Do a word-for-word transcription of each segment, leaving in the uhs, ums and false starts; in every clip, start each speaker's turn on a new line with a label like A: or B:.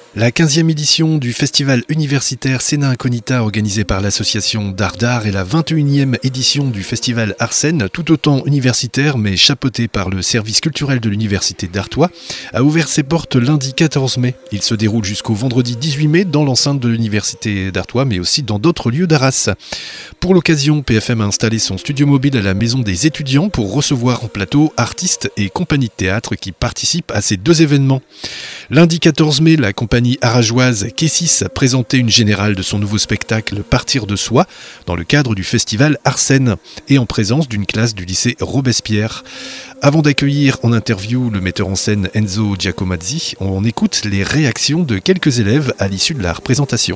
A: La quinzième édition du festival universitaire Scena Incognita organisé par l'association Dardar et la vingt et unième édition du festival Arsène, tout autant universitaire mais chapeauté par le service culturel de l'université d'Artois, a ouvert ses portes lundi quatorze mai. Il se déroule jusqu'au vendredi dix-huit mai dans l'enceinte de l'université d'Artois mais aussi dans d'autres lieux d'Arras. Pour l'occasion, P F M a installé son studio mobile à la maison des étudiants pour recevoir en plateau artistes et compagnies de théâtre qui participent à ces deux événements. Lundi quatorze mai, la compagnie arageoise Kessis a présenté une générale de son nouveau spectacle Partir de soi dans le cadre du festival Arsène et en présence d'une classe du lycée Robespierre. Avant d'accueillir en interview le metteur en scène Enzo Giacomazzi, on écoute les réactions de quelques élèves à l'issue de la représentation.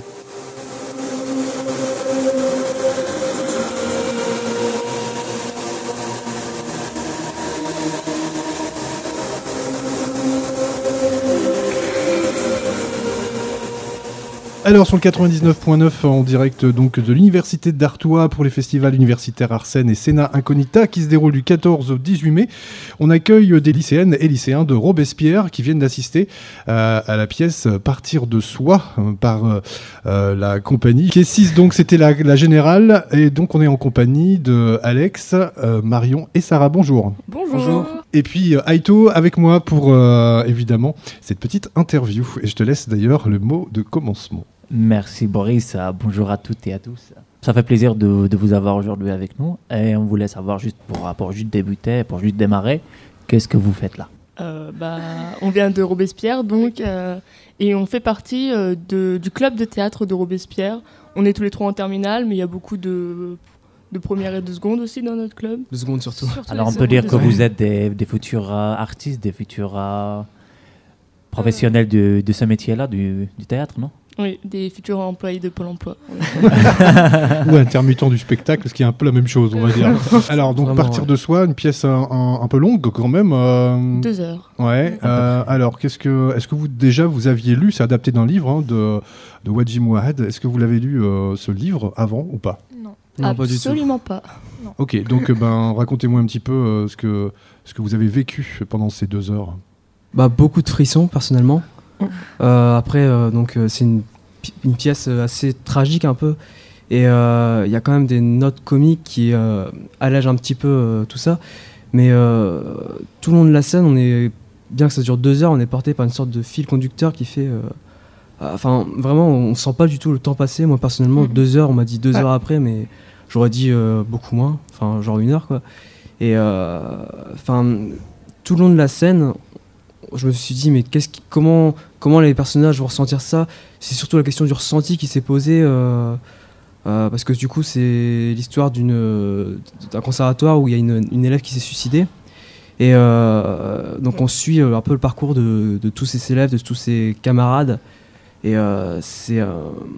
B: Alors sur le quatre-vingt-dix-neuf point neuf en direct donc de l'université d'Artois pour les festivals universitaires Arsène et Scena Incognita qui se déroulent du quatorze au dix-huit mai, on accueille des lycéennes et lycéens de Robespierre qui viennent d'assister euh, à la pièce Partir de soi euh, par euh, la compagnie Kessis. Donc c'était la, la générale et donc on est en compagnie de Alex, euh, Marion et Sarah. Bonjour.
C: Bonjour.
B: Bonjour. Et puis Aito avec moi pour euh, évidemment cette petite interview et je te laisse d'ailleurs le mot de commencement.
D: Merci Boris, bonjour à toutes et à tous. Ça fait plaisir de, de vous avoir aujourd'hui avec nous et on voulait savoir juste pour, pour juste débuter, pour juste démarrer, qu'est-ce que vous faites là
C: euh, bah, On vient de Robespierre donc euh, et on fait partie euh, de, du club de théâtre de Robespierre. On est tous les trois en terminale mais il y a beaucoup de, de première et de seconde aussi dans notre club.
E: De seconde surtout. surtout
D: Alors on peut dire que vous êtes des, des futurs euh, artistes, des futurs euh, professionnels euh... de, de ce métier-là, du, du théâtre, non ?
C: Oui, des futurs employés de Pôle emploi.
B: Ou intermittents du spectacle, ce qui est un peu la même chose, on va dire. Alors, donc,
E: Vraiment,
B: Partir
E: ouais.
B: de soi, une pièce un, un, un peu longue quand même. Euh...
C: Deux heures.
B: Ouais. Euh, alors, qu'est-ce que, est-ce que vous, déjà, vous aviez lu, c'est adapté d'un livre hein, de, de Wadji Mouahed, est-ce que vous l'avez lu, euh, ce livre, avant ou pas ?
C: Non,
E: non pas du tout.
C: Absolument pas.
E: Non.
B: Ok, donc, ben, racontez-moi un petit peu euh, ce, que, ce que vous avez vécu pendant ces deux heures.
E: Bah, beaucoup de frissons, personnellement. Mm. Euh, après, euh, donc, euh, c'est une une pièce assez tragique un peu et il euh, y a quand même des notes comiques qui euh, allègent un petit peu euh, tout ça mais euh, tout le long de la scène on est, bien que ça dure deux heures, on est porté par une sorte de fil conducteur qui fait enfin euh, vraiment on sent pas du tout le temps passer. Moi personnellement mmh. deux heures, on m'a dit deux ouais. heures après mais j'aurais dit euh, beaucoup moins, enfin genre une heure quoi et enfin euh, tout le long de la scène je me suis dit mais qu'est-ce qui, comment, comment les personnages vont ressentir ça. C'est surtout la question du ressenti qui s'est posée euh, euh, parce que du coup c'est l'histoire d'une, d'un conservatoire où il y a une, une élève qui s'est suicidée et euh, donc on suit un peu le parcours de, de tous ces élèves, de tous ces camarades et euh, c'est euh,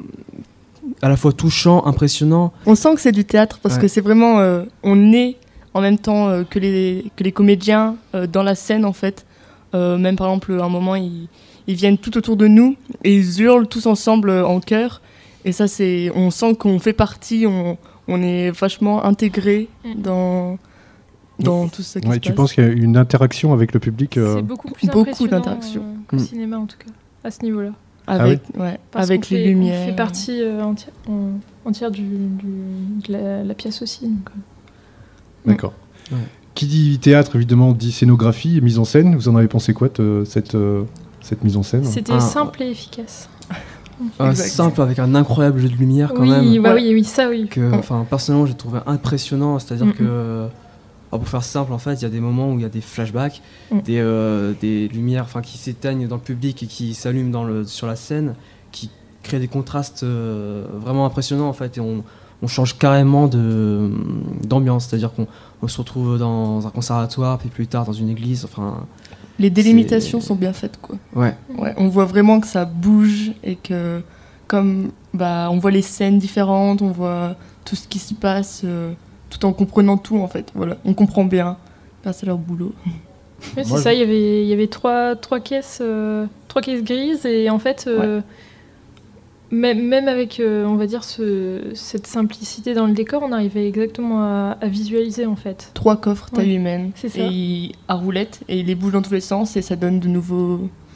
E: à la fois touchant, impressionnant.
C: On sent que c'est du théâtre parce ouais. que c'est vraiment euh, on est en même temps euh, que, les, que les comédiens euh, dans la scène en fait. Euh, même par exemple, à un moment, ils, ils viennent tout autour de nous et ils hurlent tous ensemble euh, en chœur. Et ça, c'est, on sent qu'on fait partie, on, on est vachement intégré dans, dans ouais. tout ça qui
B: ouais,
C: se
B: tu
C: passe.
B: penses qu'il y a une interaction avec le public euh...
F: C'est beaucoup plus
C: beaucoup d'interactions
F: euh, qu'au mmh. cinéma en tout cas, à ce niveau-là.
C: Avec,
B: ah oui
C: ouais, avec les
F: fait,
C: lumières.
F: On fait partie euh, entière, on, entière du, du, de la, la pièce aussi. Donc, euh.
B: D'accord. Ouais. Qui dit théâtre, évidemment, dit scénographie et mise en scène. Vous en avez pensé quoi, de cette, euh, cette mise en scène ?
F: C'était ah. simple et efficace.
E: Ah, simple, avec un incroyable jeu de lumière quand
F: oui,
E: même.
F: Bah oui, oui, ça oui.
E: Que, enfin, personnellement, j'ai trouvé impressionnant. C'est-à-dire mm-hmm. que, alors pour faire simple, en fait, il y a des moments où il y a des flashbacks, mm. des, euh, des lumières qui s'éteignent dans le public et qui s'allument dans le, sur la scène, qui créent des contrastes euh, vraiment impressionnants, en fait. Et on, on change carrément de, d'ambiance. C'est-à-dire qu'on on se retrouve dans un conservatoire, puis plus tard dans une église. Enfin,
C: les délimitations c'est... sont bien faites, quoi.
E: Ouais.
C: ouais. On voit vraiment que ça bouge et que, comme, bah, on voit les scènes différentes, on voit tout ce qui se passe, euh, tout en comprenant tout, en fait. Voilà, on comprend bien grâce à leur boulot.
F: Oui, c'est Moi, ça. Il y avait, il y avait trois, trois caisses, euh, trois caisses grises et en fait. Euh, ouais. Même, même avec, euh, on va dire, ce, cette simplicité dans le décor, on arrivait exactement à, à visualiser, en fait.
C: Trois coffres taille
F: ouais,
C: humaine
F: c'est ça.
C: Et à roulette, et ils les bougent dans tous les sens, et ça donne de nouveaux,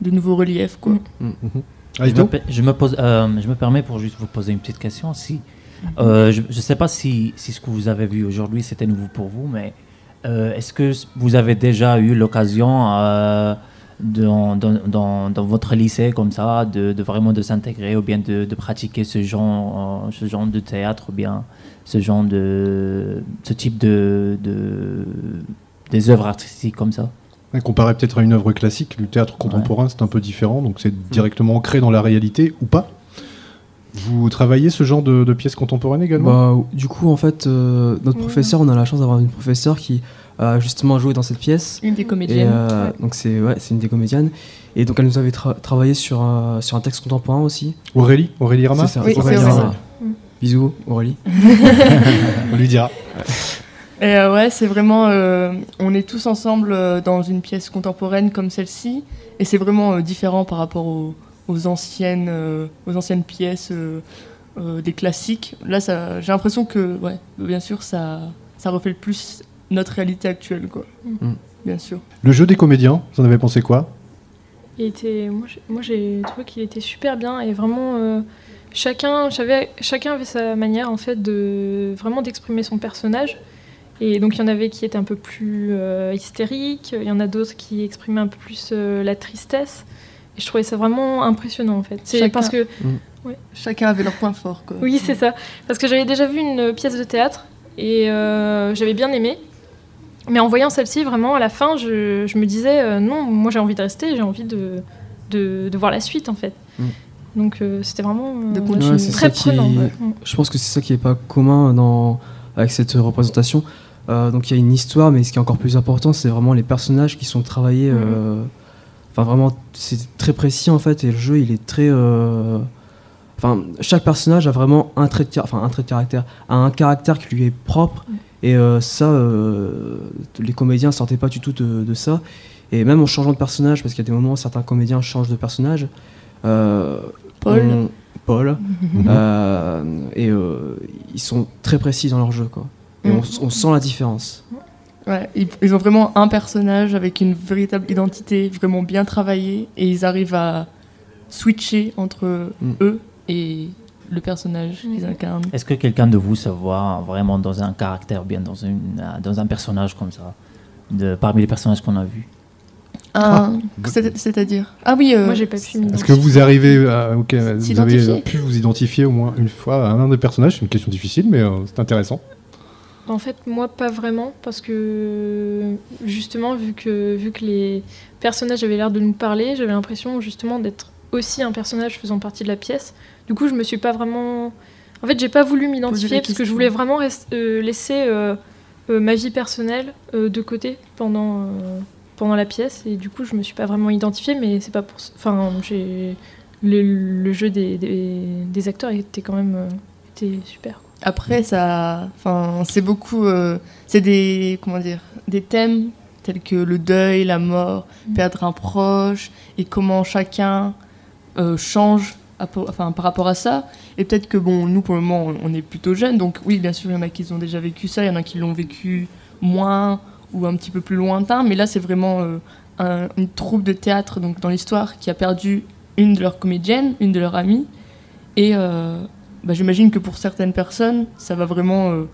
C: de nouveaux reliefs, quoi.
B: Mmh.
D: Je me, je, me pose, euh, je me permets pour juste vous poser une petite question. Si, euh, je ne sais pas si, si ce que vous avez vu aujourd'hui, c'était nouveau pour vous, mais euh, est-ce que vous avez déjà eu l'occasion euh, dans, dans, dans, dans votre lycée comme ça, de, de vraiment de s'intégrer ou bien de, de pratiquer ce genre, ce genre de théâtre ou bien ce genre de ce type de, de des œuvres artistiques comme ça?
B: Comparé peut-être à une œuvre classique, le théâtre contemporain, ouais. c'est un peu différent, donc c'est directement ancré dans la réalité ou pas. Vous travaillez ce genre de, de pièces contemporaines également ?
E: Bah, du coup, en fait, euh, notre ouais. professeur, on a la chance d'avoir une professeure qui a justement joué dans cette pièce.
C: Une des comédiennes.
E: Et, euh,
C: ouais.
E: Donc c'est, ouais, c'est une des comédiennes. Et donc elle nous avait tra- travaillé sur, euh, sur un texte contemporain aussi.
B: Aurélie Aurélie Rama ?
E: C'est ça,
C: oui,
E: Aurélie
C: c'est
E: Rama. Bisous, Aurélie.
B: On lui dira.
C: Et euh, ouais, c'est vraiment, euh, on est tous ensemble euh, dans une pièce contemporaine comme celle-ci, et c'est vraiment euh, différent par rapport aux, aux, anciennes, euh, aux anciennes pièces, euh, euh, des classiques. Là, ça, j'ai l'impression que, ouais, bien sûr, ça, ça reflète plus notre réalité actuelle, quoi. Mm. Bien sûr.
B: Le jeu des comédiens, vous en avez pensé quoi ?
F: Il était, moi, j'ai, moi, j'ai trouvé qu'il était super bien, et vraiment, euh, chacun, j'avais, chacun avait sa manière, en fait, de vraiment d'exprimer son personnage. Et donc il y en avait qui étaient un peu plus euh, hystériques, il y en a d'autres qui exprimaient un peu plus euh, la tristesse. Et je trouvais ça vraiment impressionnant en fait. C'est
C: chacun,
F: parce que
C: mmh. ouais. Chacun avait leur point fort, quoi.
F: Oui, c'est ça. Parce que j'avais déjà vu une pièce de théâtre et euh, j'avais bien aimé. Mais en voyant celle-ci, vraiment à la fin, je, je me disais euh, non, moi j'ai envie de rester, j'ai envie de, de, de voir la suite en fait. Mmh. Donc euh, c'était vraiment euh,
E: ouais, c'est très prenant. Qui... Ouais. Je pense que c'est ça qui n'est pas commun dans... avec cette représentation. Euh, donc il y a une histoire, mais ce qui est encore plus important, c'est vraiment les personnages qui sont travaillés. Enfin euh, mmh. vraiment, c'est très précis en fait, et le jeu il est très. Enfin, euh, chaque personnage a vraiment un trait de, enfin un trait de caractère, a un caractère qui lui est propre, mmh. et euh, ça, euh, les comédiens sortaient pas du tout de, de ça. Et même en changeant de personnage, parce qu'il y a des moments où certains comédiens changent de personnage. Euh,
C: Paul.
E: On, Paul. Mmh. Euh, et euh, ils sont très précis dans leur jeu, quoi. Et mmh. on, on sent la différence.
C: Ouais, ils, ils ont vraiment un personnage avec une véritable identité, vraiment bien travaillée, et ils arrivent à switcher entre mmh. eux et le personnage mmh. qu'ils incarnent.
D: Est-ce que quelqu'un de vous se voit vraiment dans un caractère, bien dans, une, dans un personnage comme ça, de, parmi les personnages qu'on a vus?
C: Ah, c'est, c'est-à-dire ah oui, euh,
F: moi j'ai pas pu m'identifier.
B: Est-ce que vous arrivez à, okay, vous avez pu vous identifier au moins une fois à un des personnages? C'est une question difficile, mais euh, c'est intéressant.
F: En fait, moi pas vraiment, parce que justement vu que vu que les personnages avaient l'air de nous parler, j'avais l'impression justement d'être aussi un personnage faisant partie de la pièce. Du coup, je me suis pas vraiment. En fait, j'ai pas voulu m'identifier parce que je voulais vraiment rest... euh, laisser euh, euh, ma vie personnelle euh, de côté pendant. Euh... pendant la pièce, et du coup je me suis pas vraiment identifiée, mais c'est pas pour enfin j'ai le, le jeu des, des, des acteurs était quand même euh, était super, quoi.
C: Après ça enfin c'est beaucoup euh, c'est des comment dire des thèmes tels que le deuil, la mort, mmh. perdre un proche, et comment chacun euh, change à, enfin par rapport à ça. Et peut-être que bon, nous pour le moment on, on est plutôt jeunes, donc oui bien sûr il y en a qui ont déjà vécu ça, il y en a qui l'ont vécu moins ou un petit peu plus lointain, mais là c'est vraiment euh, un, une troupe de théâtre donc dans l'histoire qui a perdu une de leurs comédiennes, une de leurs amies, et euh, bah, j'imagine que pour certaines personnes ça va vraiment euh,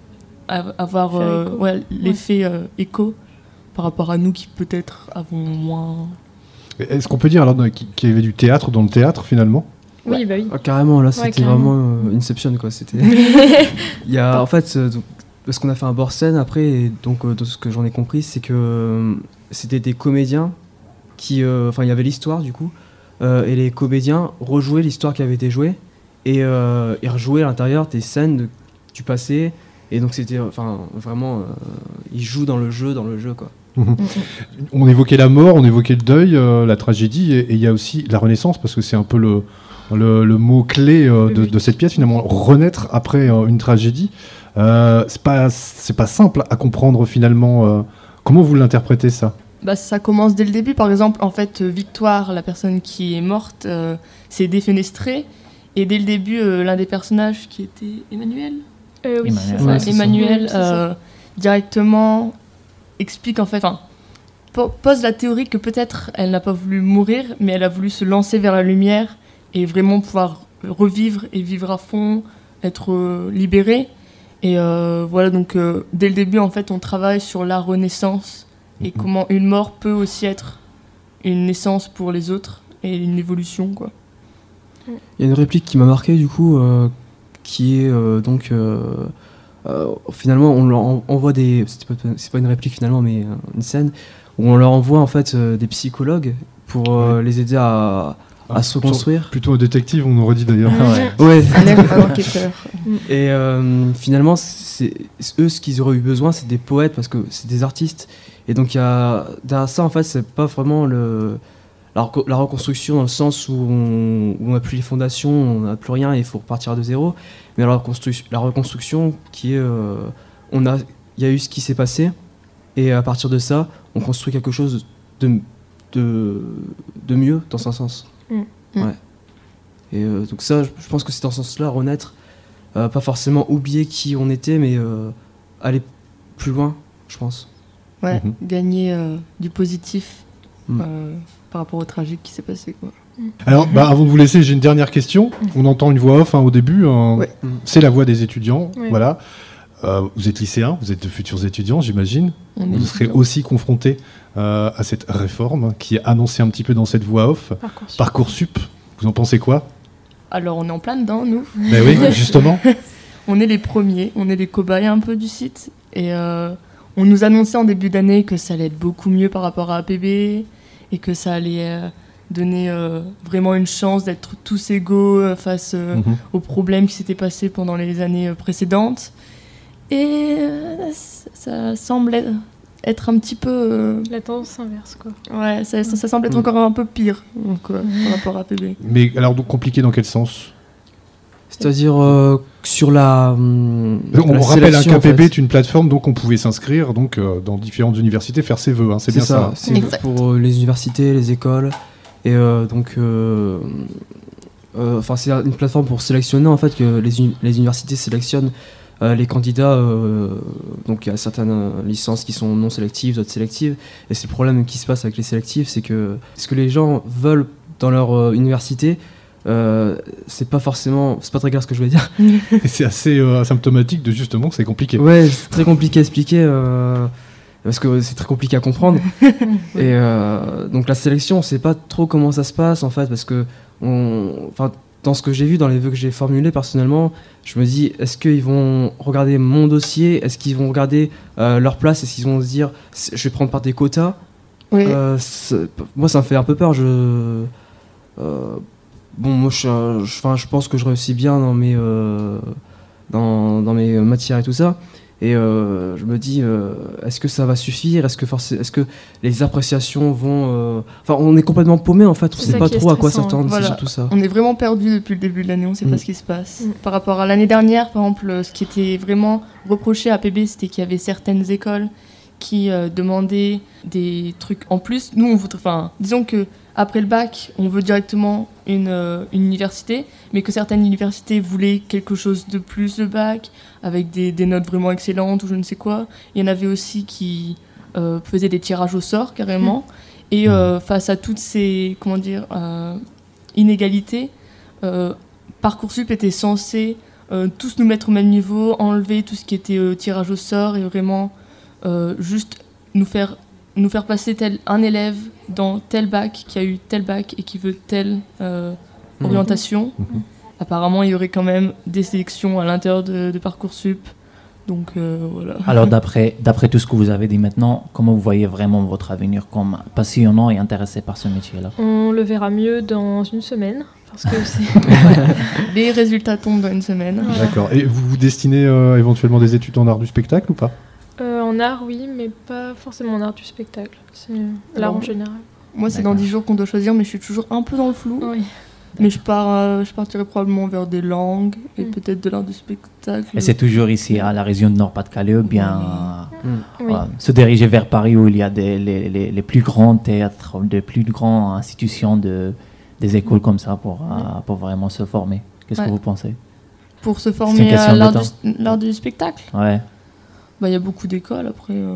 C: avoir euh, écho. Ouais, l'effet ouais. euh, écho par rapport à nous qui peut-être avons moins.
B: Est-ce qu'on peut dire alors qu'il y avait du théâtre dans le théâtre finalement?
F: Oui, bah oui.
E: Ah, carrément, là c'était ouais, carrément. vraiment euh, Inception, quoi. C'était. Il y a en fait. Euh, donc, parce qu'on a fait un bord scène après, et donc euh, de ce que j'en ai compris, c'est que euh, c'était des comédiens qui, enfin, euh, il y avait l'histoire du coup, euh, et les comédiens rejouaient l'histoire qui avait été jouée et, euh, et rejouaient à l'intérieur des scènes de, du passé, et donc c'était, enfin, vraiment, euh, ils jouent dans le jeu, dans le jeu, quoi.
B: Mmh. On évoquait la mort, on évoquait le deuil, euh, la tragédie, et il y a aussi la renaissance, parce que c'est un peu le le, le mot clé euh, de, de cette pièce finalement, renaître après euh, une tragédie. Euh, c'est pas c'est pas simple à comprendre finalement. Euh, comment vous l'interprétez ça?
C: Bah ça commence dès le début. Par exemple, en fait, Victoire, la personne qui est morte, euh, s'est défenestrée, et dès le début, euh, l'un des personnages qui était Emmanuel,
F: euh, oui,
C: Emmanuel, ouais, Emmanuel euh, directement explique en fait, enfin, po- pose la théorie que peut-être elle n'a pas voulu mourir, mais elle a voulu se lancer vers la lumière et vraiment pouvoir revivre et vivre à fond, être euh, libérée. Et euh, voilà, donc euh, dès le début, en fait, on travaille sur la renaissance et mmh. comment une mort peut aussi être une naissance pour les autres et une évolution, quoi.
E: Il y a une réplique qui m'a marqué, du coup, euh, qui est euh, donc... Euh, euh, finalement, on leur envoie des... C'est pas, c'est pas une réplique, finalement, mais euh, une scène où on leur envoie, en fait, euh, des psychologues pour euh, ouais. les aider à... à se reconstruire.
B: Plutôt un détective, on aurait dit d'ailleurs.
E: Ouais. ouais.
C: Un enquêteur.
E: Et euh, finalement, c'est, eux, ce qu'ils auraient eu besoin, c'est des poètes, parce que c'est des artistes. Et donc, il y a, derrière ça, en fait, c'est pas vraiment le, la, la reconstruction dans le sens où on n'a plus les fondations, on n'a plus rien et il faut repartir de zéro. Mais la reconstruction, la reconstruction qui est... Euh, on a, il y a eu ce qui s'est passé, et à partir de ça, on construit quelque chose de, de, de mieux, dans un sens.
C: Mmh.
E: Ouais. Et euh, donc ça, je pense que c'est dans ce sens-là, renaître, euh, pas forcément oublier qui on était, mais euh, aller plus loin, je pense.
C: Ouais,
B: mmh.
C: gagner euh, du positif
E: mmh.
C: euh, par rapport au tragique qui s'est passé, quoi.
B: Alors, bah, avant de vous laisser, j'ai une dernière question. On entend une voix off hein, au début. Hein.
C: Ouais.
B: C'est la voix des étudiants.
F: Ouais.
B: Voilà. Euh, vous êtes lycéens, vous êtes de futurs étudiants, j'imagine.
C: On
B: Vous serez
C: étudiants.
B: aussi confrontés euh, à cette réforme qui est annoncée un petit peu dans cette voix off.
F: Parcoursup.
B: Parcoursup, vous en pensez quoi?
C: Alors, on est en plein dedans, nous.
B: Ben oui, justement.
C: On est les premiers, on est les cobayes un peu du site. Et euh, on nous annonçait en début d'année que ça allait être beaucoup mieux par rapport à A P B et que ça allait euh, donner euh, vraiment une chance d'être tous égaux euh, face euh,
B: Mm-hmm.
C: aux problèmes qui s'étaient passés pendant les années euh, précédentes. Et euh, ça semble être un petit peu... Euh,
F: La tendance inverse, quoi.
C: ouais, ça, ça, ça semble être
B: Mm.
C: encore un peu pire donc, euh, par rapport à A P B.
B: Mais alors, donc compliqué dans quel sens?
E: C'est-à-dire euh, sur la. Hum,
B: On
E: la
B: rappelle
E: sélection,
B: qu'un K P B
E: en fait.
B: est une plateforme, donc on pouvait s'inscrire donc, euh, dans différentes universités, faire ses vœux. Hein, c'est,
E: C'est
B: bien ça.
E: ça,
B: hein.
E: c'est
C: Exact.
E: pour euh, les universités, les écoles. Et euh, donc. euh, euh, Enfin, c'est une plateforme pour sélectionner, en fait, que les, uni- les universités sélectionnent euh, les candidats. euh, donc, il y a certaines euh, licences qui sont non sélectives, d'autres sélectives. Et c'est le problème qui se passe avec les sélectives, c'est que ce que les gens veulent dans leur euh, université, euh, c'est pas forcément. C'est pas très clair ce que je veux dire.
B: Et c'est assez euh, symptomatique de justement que c'est compliqué.
E: Ouais, c'est très compliqué à expliquer. euh, Parce que c'est très compliqué à comprendre. Et euh, donc la sélection, on sait pas trop comment ça se passe en fait, parce que on, enfin, dans ce que j'ai vu, dans les vœux que j'ai formulés personnellement, je me dis, est-ce qu'ils vont regarder mon dossier, est-ce qu'ils vont regarder euh, leur place, est-ce qu'ils vont se dire, je vais prendre par des quotas.
C: Oui.
E: Euh, c'est- moi, ça me fait un peu peur. Je, euh, bon, moi, je, je, enfin, je pense que je réussis bien dans mes, euh, dans, dans mes matières et tout ça. Et euh, je me dis, euh, est-ce que ça va suffire? Est-ce que, forc- est-ce que les appréciations vont... euh, Enfin, on est complètement paumé en fait, on
F: C'est
E: sait
F: ça
E: pas
F: qui est
E: trop à quoi
F: stressant,
E: s'attendre,
C: voilà.
E: c'est surtout ça.
C: On est vraiment perdu depuis le début de l'année, on ne sait
E: Mm.
C: pas ce qui se passe.
F: Mm.
C: Par rapport à l'année dernière, par exemple, euh, ce qui était vraiment reproché à A P B, c'était qu'il y avait certaines écoles qui euh, demandaient des trucs en plus. Nous, on voudrait, enfin, disons que après le bac, on veut directement une, euh, une université, mais que certaines universités voulaient quelque chose de plus le bac, avec des, des notes vraiment excellentes ou je ne sais quoi. Il y en avait aussi qui euh, faisaient des tirages au sort carrément. Et euh, face à toutes ces, comment dire, euh, inégalités, euh, Parcoursup était censé euh, tous nous mettre au même niveau, enlever tout ce qui était euh, tirage au sort et vraiment euh, juste nous faire, nous faire passer tel un élève dans tel bac qui a eu tel bac et qui veut telle euh,
E: Mhm.
C: orientation.
B: Mhm.
C: Apparemment, il y aurait quand même des sélections à l'intérieur de, de Parcoursup. Donc euh, voilà.
D: Alors, d'après, d'après tout ce que vous avez dit maintenant, comment vous voyez vraiment votre avenir comme passionnant et intéressé par ce métier-là?
F: On le verra mieux dans une semaine. Parce que c'est.
C: Les résultats tombent dans une semaine.
F: Voilà.
B: D'accord. Et vous vous destinez euh, éventuellement des études en art du spectacle ou pas?
F: Euh, en art, oui, mais pas forcément en art du spectacle. C'est l'art
C: Alors,
F: en général.
C: Moi, c'est
D: D'accord.
C: dans dix jours qu'on doit choisir, mais je suis toujours un peu dans le flou.
F: Oui.
C: Mais je, pars, euh, je partirai probablement vers des langues et
F: Mm.
C: peut-être de l'art du spectacle.
D: Et c'est toujours ici, à la région de Nord-Pas-de-Calais, ou bien
E: Mm.
F: Oui.
D: euh, se diriger vers Paris où il y a des, les, les, les plus grands théâtres, les plus grandes institutions, de, des écoles comme ça pour, euh, pour vraiment se former. Qu'est-ce
C: Ouais.
D: que vous pensez?
C: Pour se
D: une
C: former
D: question
C: à
D: de
C: l'art
D: temps.
C: du, l'art du spectacle,
D: Ouais.
C: bah, il y a beaucoup d'écoles après. euh,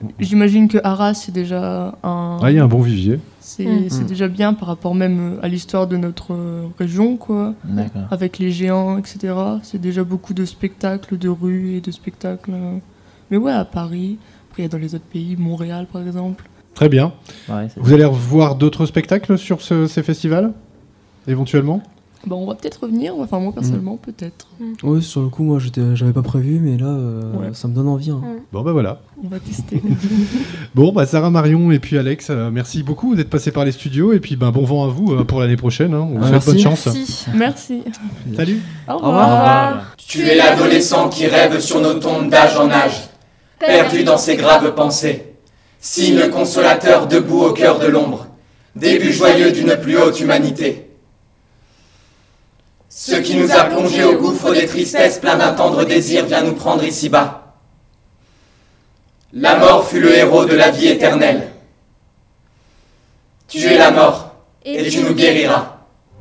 C: j'imagine que Arras, c'est déjà un...
B: Ah, il y a un bon vivier.
C: C'est,
F: Mm.
C: c'est déjà bien par rapport même à l'histoire de notre euh, région, quoi.
D: D'accord.
C: Avec les géants, et cetera. C'est déjà beaucoup de spectacles de rue et de spectacles. euh. Mais ouais, à Paris. Après, il y a dans les autres pays, Montréal, par exemple.
B: Très bien.
D: Ouais, c'est-
B: Vous allez revoir d'autres spectacles sur ce- ces festivals éventuellement?
C: Bon, on va peut-être revenir. Enfin, moi, personnellement, peut-être.
E: Oui, sur le coup, moi, j'étais- j'avais pas prévu, mais là, euh,
C: Ouais.
E: ça me donne envie. hein.
B: Bon bah voilà.
C: On va tester.
B: Bon bah Sarah, Marion et puis Alex, euh, merci beaucoup d'être passés par les studios et puis ben bon vent à vous euh, pour l'année prochaine. Hein. On vous
E: Ah,
B: souhaite
E: merci.
B: bonne chance.
F: Merci.
C: Merci.
B: Salut.
C: Au
E: Au
C: revoir.
E: revoir.
G: Tu es l'adolescent qui rêve sur nos tombes d'âge en âge, perdu dans ses graves pensées. Signe consolateur debout au cœur de l'ombre, début joyeux d'une plus haute humanité. Ce qui nous a plongés au gouffre des tristesses plein d'un tendre désir vient nous prendre ici-bas. La mort fut le héros de la vie éternelle. Tu es la mort, et tu nous guériras.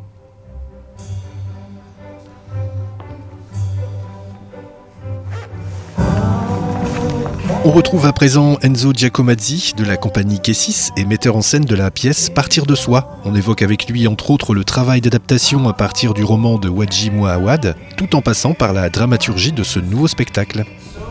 A: On retrouve à présent Enzo Giacomazzi de la compagnie Kessis et metteur en scène de la pièce Partir de soi. On évoque avec lui entre autres le travail d'adaptation à partir du roman de Wadji Mouawad, tout en passant par la dramaturgie de ce nouveau spectacle.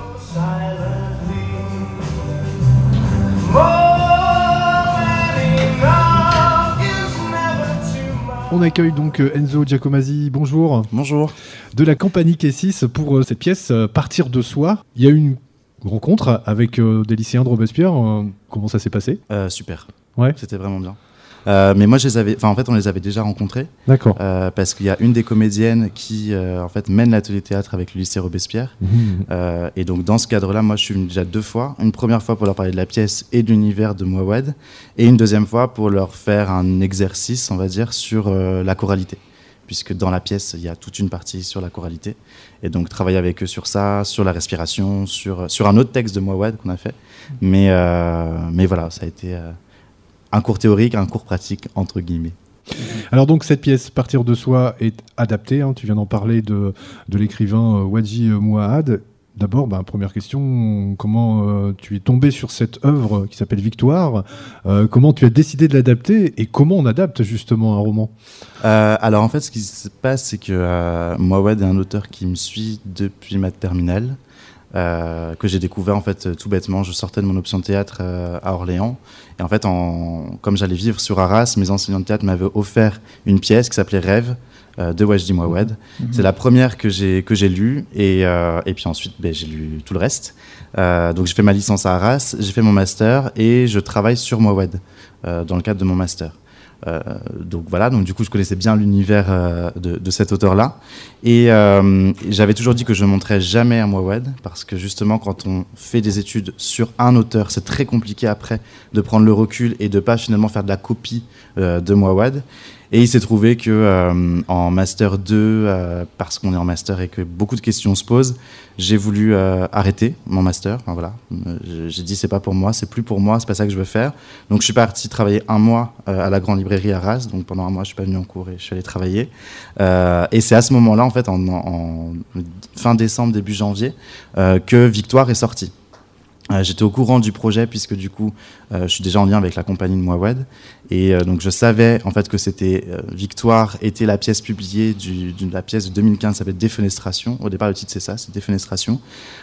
B: On accueille donc euh, Enzo Giacomazzi, bonjour,
H: Bonjour.
B: de la compagnie Kessis pour euh, cette pièce euh, Partir de soi. Il y a eu une rencontre avec euh, des lycéens de Robespierre, euh, comment ça s'est passé?
H: Euh, super.
B: Ouais.
H: C'était vraiment bien. Euh, mais moi, je les avais, enfin, en fait, on les avait déjà rencontrés
B: D'accord.
H: euh, parce qu'il y a une des comédiennes qui, euh, en fait, mène l'atelier théâtre avec le lycée Robespierre.
B: Mmh.
H: Euh, et donc, dans ce cadre-là, moi, je suis venu déjà deux fois. Une première fois pour leur parler de la pièce et de l'univers de Mouawad, et une deuxième fois pour leur faire un exercice, on va dire, sur euh, la choralité. Puisque dans la pièce, il y a toute une partie sur la choralité. Et donc, travailler avec eux sur ça, sur la respiration, sur, sur un autre texte de Mouawad qu'on a fait. Mais, euh, mais voilà, ça a été euh, un cours théorique, un cours pratique, entre guillemets.
B: Alors donc cette pièce Partir de soi est adaptée, hein, tu viens d'en parler de, de l'écrivain euh, Wadji Mouawad. D'abord, bah, première question, comment euh, tu es tombé sur cette œuvre qui s'appelle Victoire? Euh, comment tu as décidé de l'adapter et comment on adapte justement un roman?
H: Euh, alors en fait, ce qui se passe, c'est que euh, Mouawad est un auteur qui me suit depuis ma terminale, euh, que j'ai découvert en fait tout bêtement. Je sortais de mon option de théâtre euh, à Orléans, et en fait, en, comme j'allais vivre sur Arras, mes enseignants de théâtre m'avaient offert une pièce qui s'appelait Rêve euh, de Wadji Mouawad. Mm-hmm. C'est la première que j'ai que j'ai lue, et euh, et puis ensuite, ben, j'ai lu tout le reste. Euh, donc j'ai fait ma licence à Arras, j'ai fait mon master et je travaille sur Mouawad euh, dans le cadre de mon master. Euh, donc voilà, donc du coup je connaissais bien l'univers euh, de, de cet auteur-là, et euh, j'avais toujours dit que je ne montrais jamais à Mouawad, parce que justement quand on fait des études sur un auteur, c'est très compliqué après de prendre le recul et de pas finalement faire de la copie euh, de Mouawad. Et il s'est trouvé que euh, en master deux, euh, parce qu'on est en master et que beaucoup de questions se posent, j'ai voulu euh, arrêter mon master. Enfin, voilà, euh, j'ai dit c'est pas pour moi, c'est plus pour moi, c'est pas ça que je veux faire. Donc je suis parti travailler un mois euh, à la grande librairie à Arras. Donc pendant un mois, je suis pas venu en cours et je suis allé travailler. Euh, et c'est à ce moment-là, en fait, en, en fin décembre, début janvier, euh, que Victoire est sortie. Euh, j'étais au courant du projet puisque du coup euh, je suis déjà en lien avec la compagnie de Mouawad, et euh, donc je savais en fait que c'était euh, Victoire était la pièce publiée du, de la pièce de deux mille quinze, ça s'appelle Défenestration. Au départ le titre c'est ça, c'est Défenestration,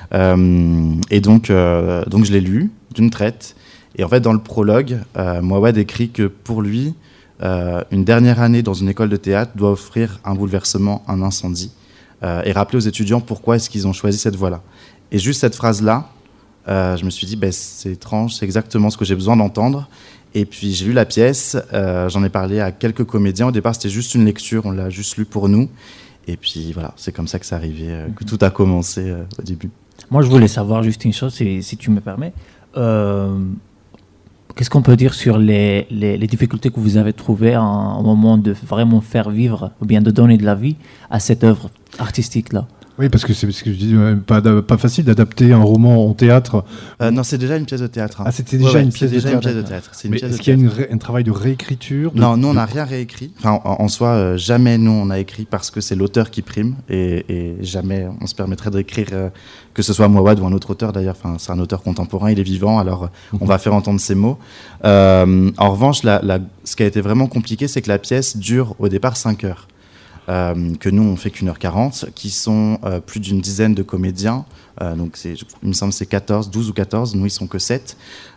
H: euh, et donc, euh, donc je l'ai lu d'une traite, et en fait dans le prologue euh, Mouawad écrit que pour lui euh, une dernière année dans une école de théâtre doit offrir un bouleversement, un incendie, euh, et rappeler aux étudiants pourquoi est-ce qu'ils ont choisi cette voie-là. Et juste cette phrase-là, Euh, je me suis dit, bah, c'est étrange, c'est exactement ce que j'ai besoin d'entendre. Et puis j'ai lu la pièce, euh, j'en ai parlé à quelques comédiens. Au départ, c'était juste une lecture, on l'a juste lu pour nous. Et puis voilà, c'est comme ça que c'est arrivé, euh, que tout a commencé euh, au début.
D: Moi, je voulais savoir juste une chose, si, si tu me permets. Euh, qu'est-ce qu'on peut dire sur les, les, les difficultés que vous avez trouvées en- au moment de vraiment faire vivre, ou bien de donner de la vie à cette œuvre artistique-là?
B: Oui, parce que c'est parce que je dis, euh, pas, pas facile d'adapter un roman en théâtre.
H: Euh, non, c'est déjà une pièce de théâtre. Hein.
B: Ah, c'était déjà,
H: ouais,
B: une,
H: ouais,
B: pièce
H: déjà
B: de
H: une pièce de théâtre. C'est une
B: Mais
H: pièce
B: est-ce
H: de
B: qu'il y a une
H: théâtre.
B: ré- un travail de réécriture de,
H: Non, nous, on
B: de...
H: n'a rien réécrit. Enfin, en, en soi, euh, jamais nous, on a écrit parce que c'est l'auteur qui prime et, et jamais on se permettrait d'écrire, euh, que ce soit Mouawad ou un autre auteur d'ailleurs. Enfin, c'est un auteur contemporain, il est vivant, alors mm-hmm. on va faire entendre ses mots. Euh, en revanche, la, la, ce qui a été vraiment compliqué, c'est que la pièce dure au départ cinq heures. Euh, que nous on fait qu'une heure quarante, qui sont euh, plus d'une dizaine de comédiens, euh, donc c'est, il me semble que c'est quatorze, douze ou quatorze, nous ils sont que sept,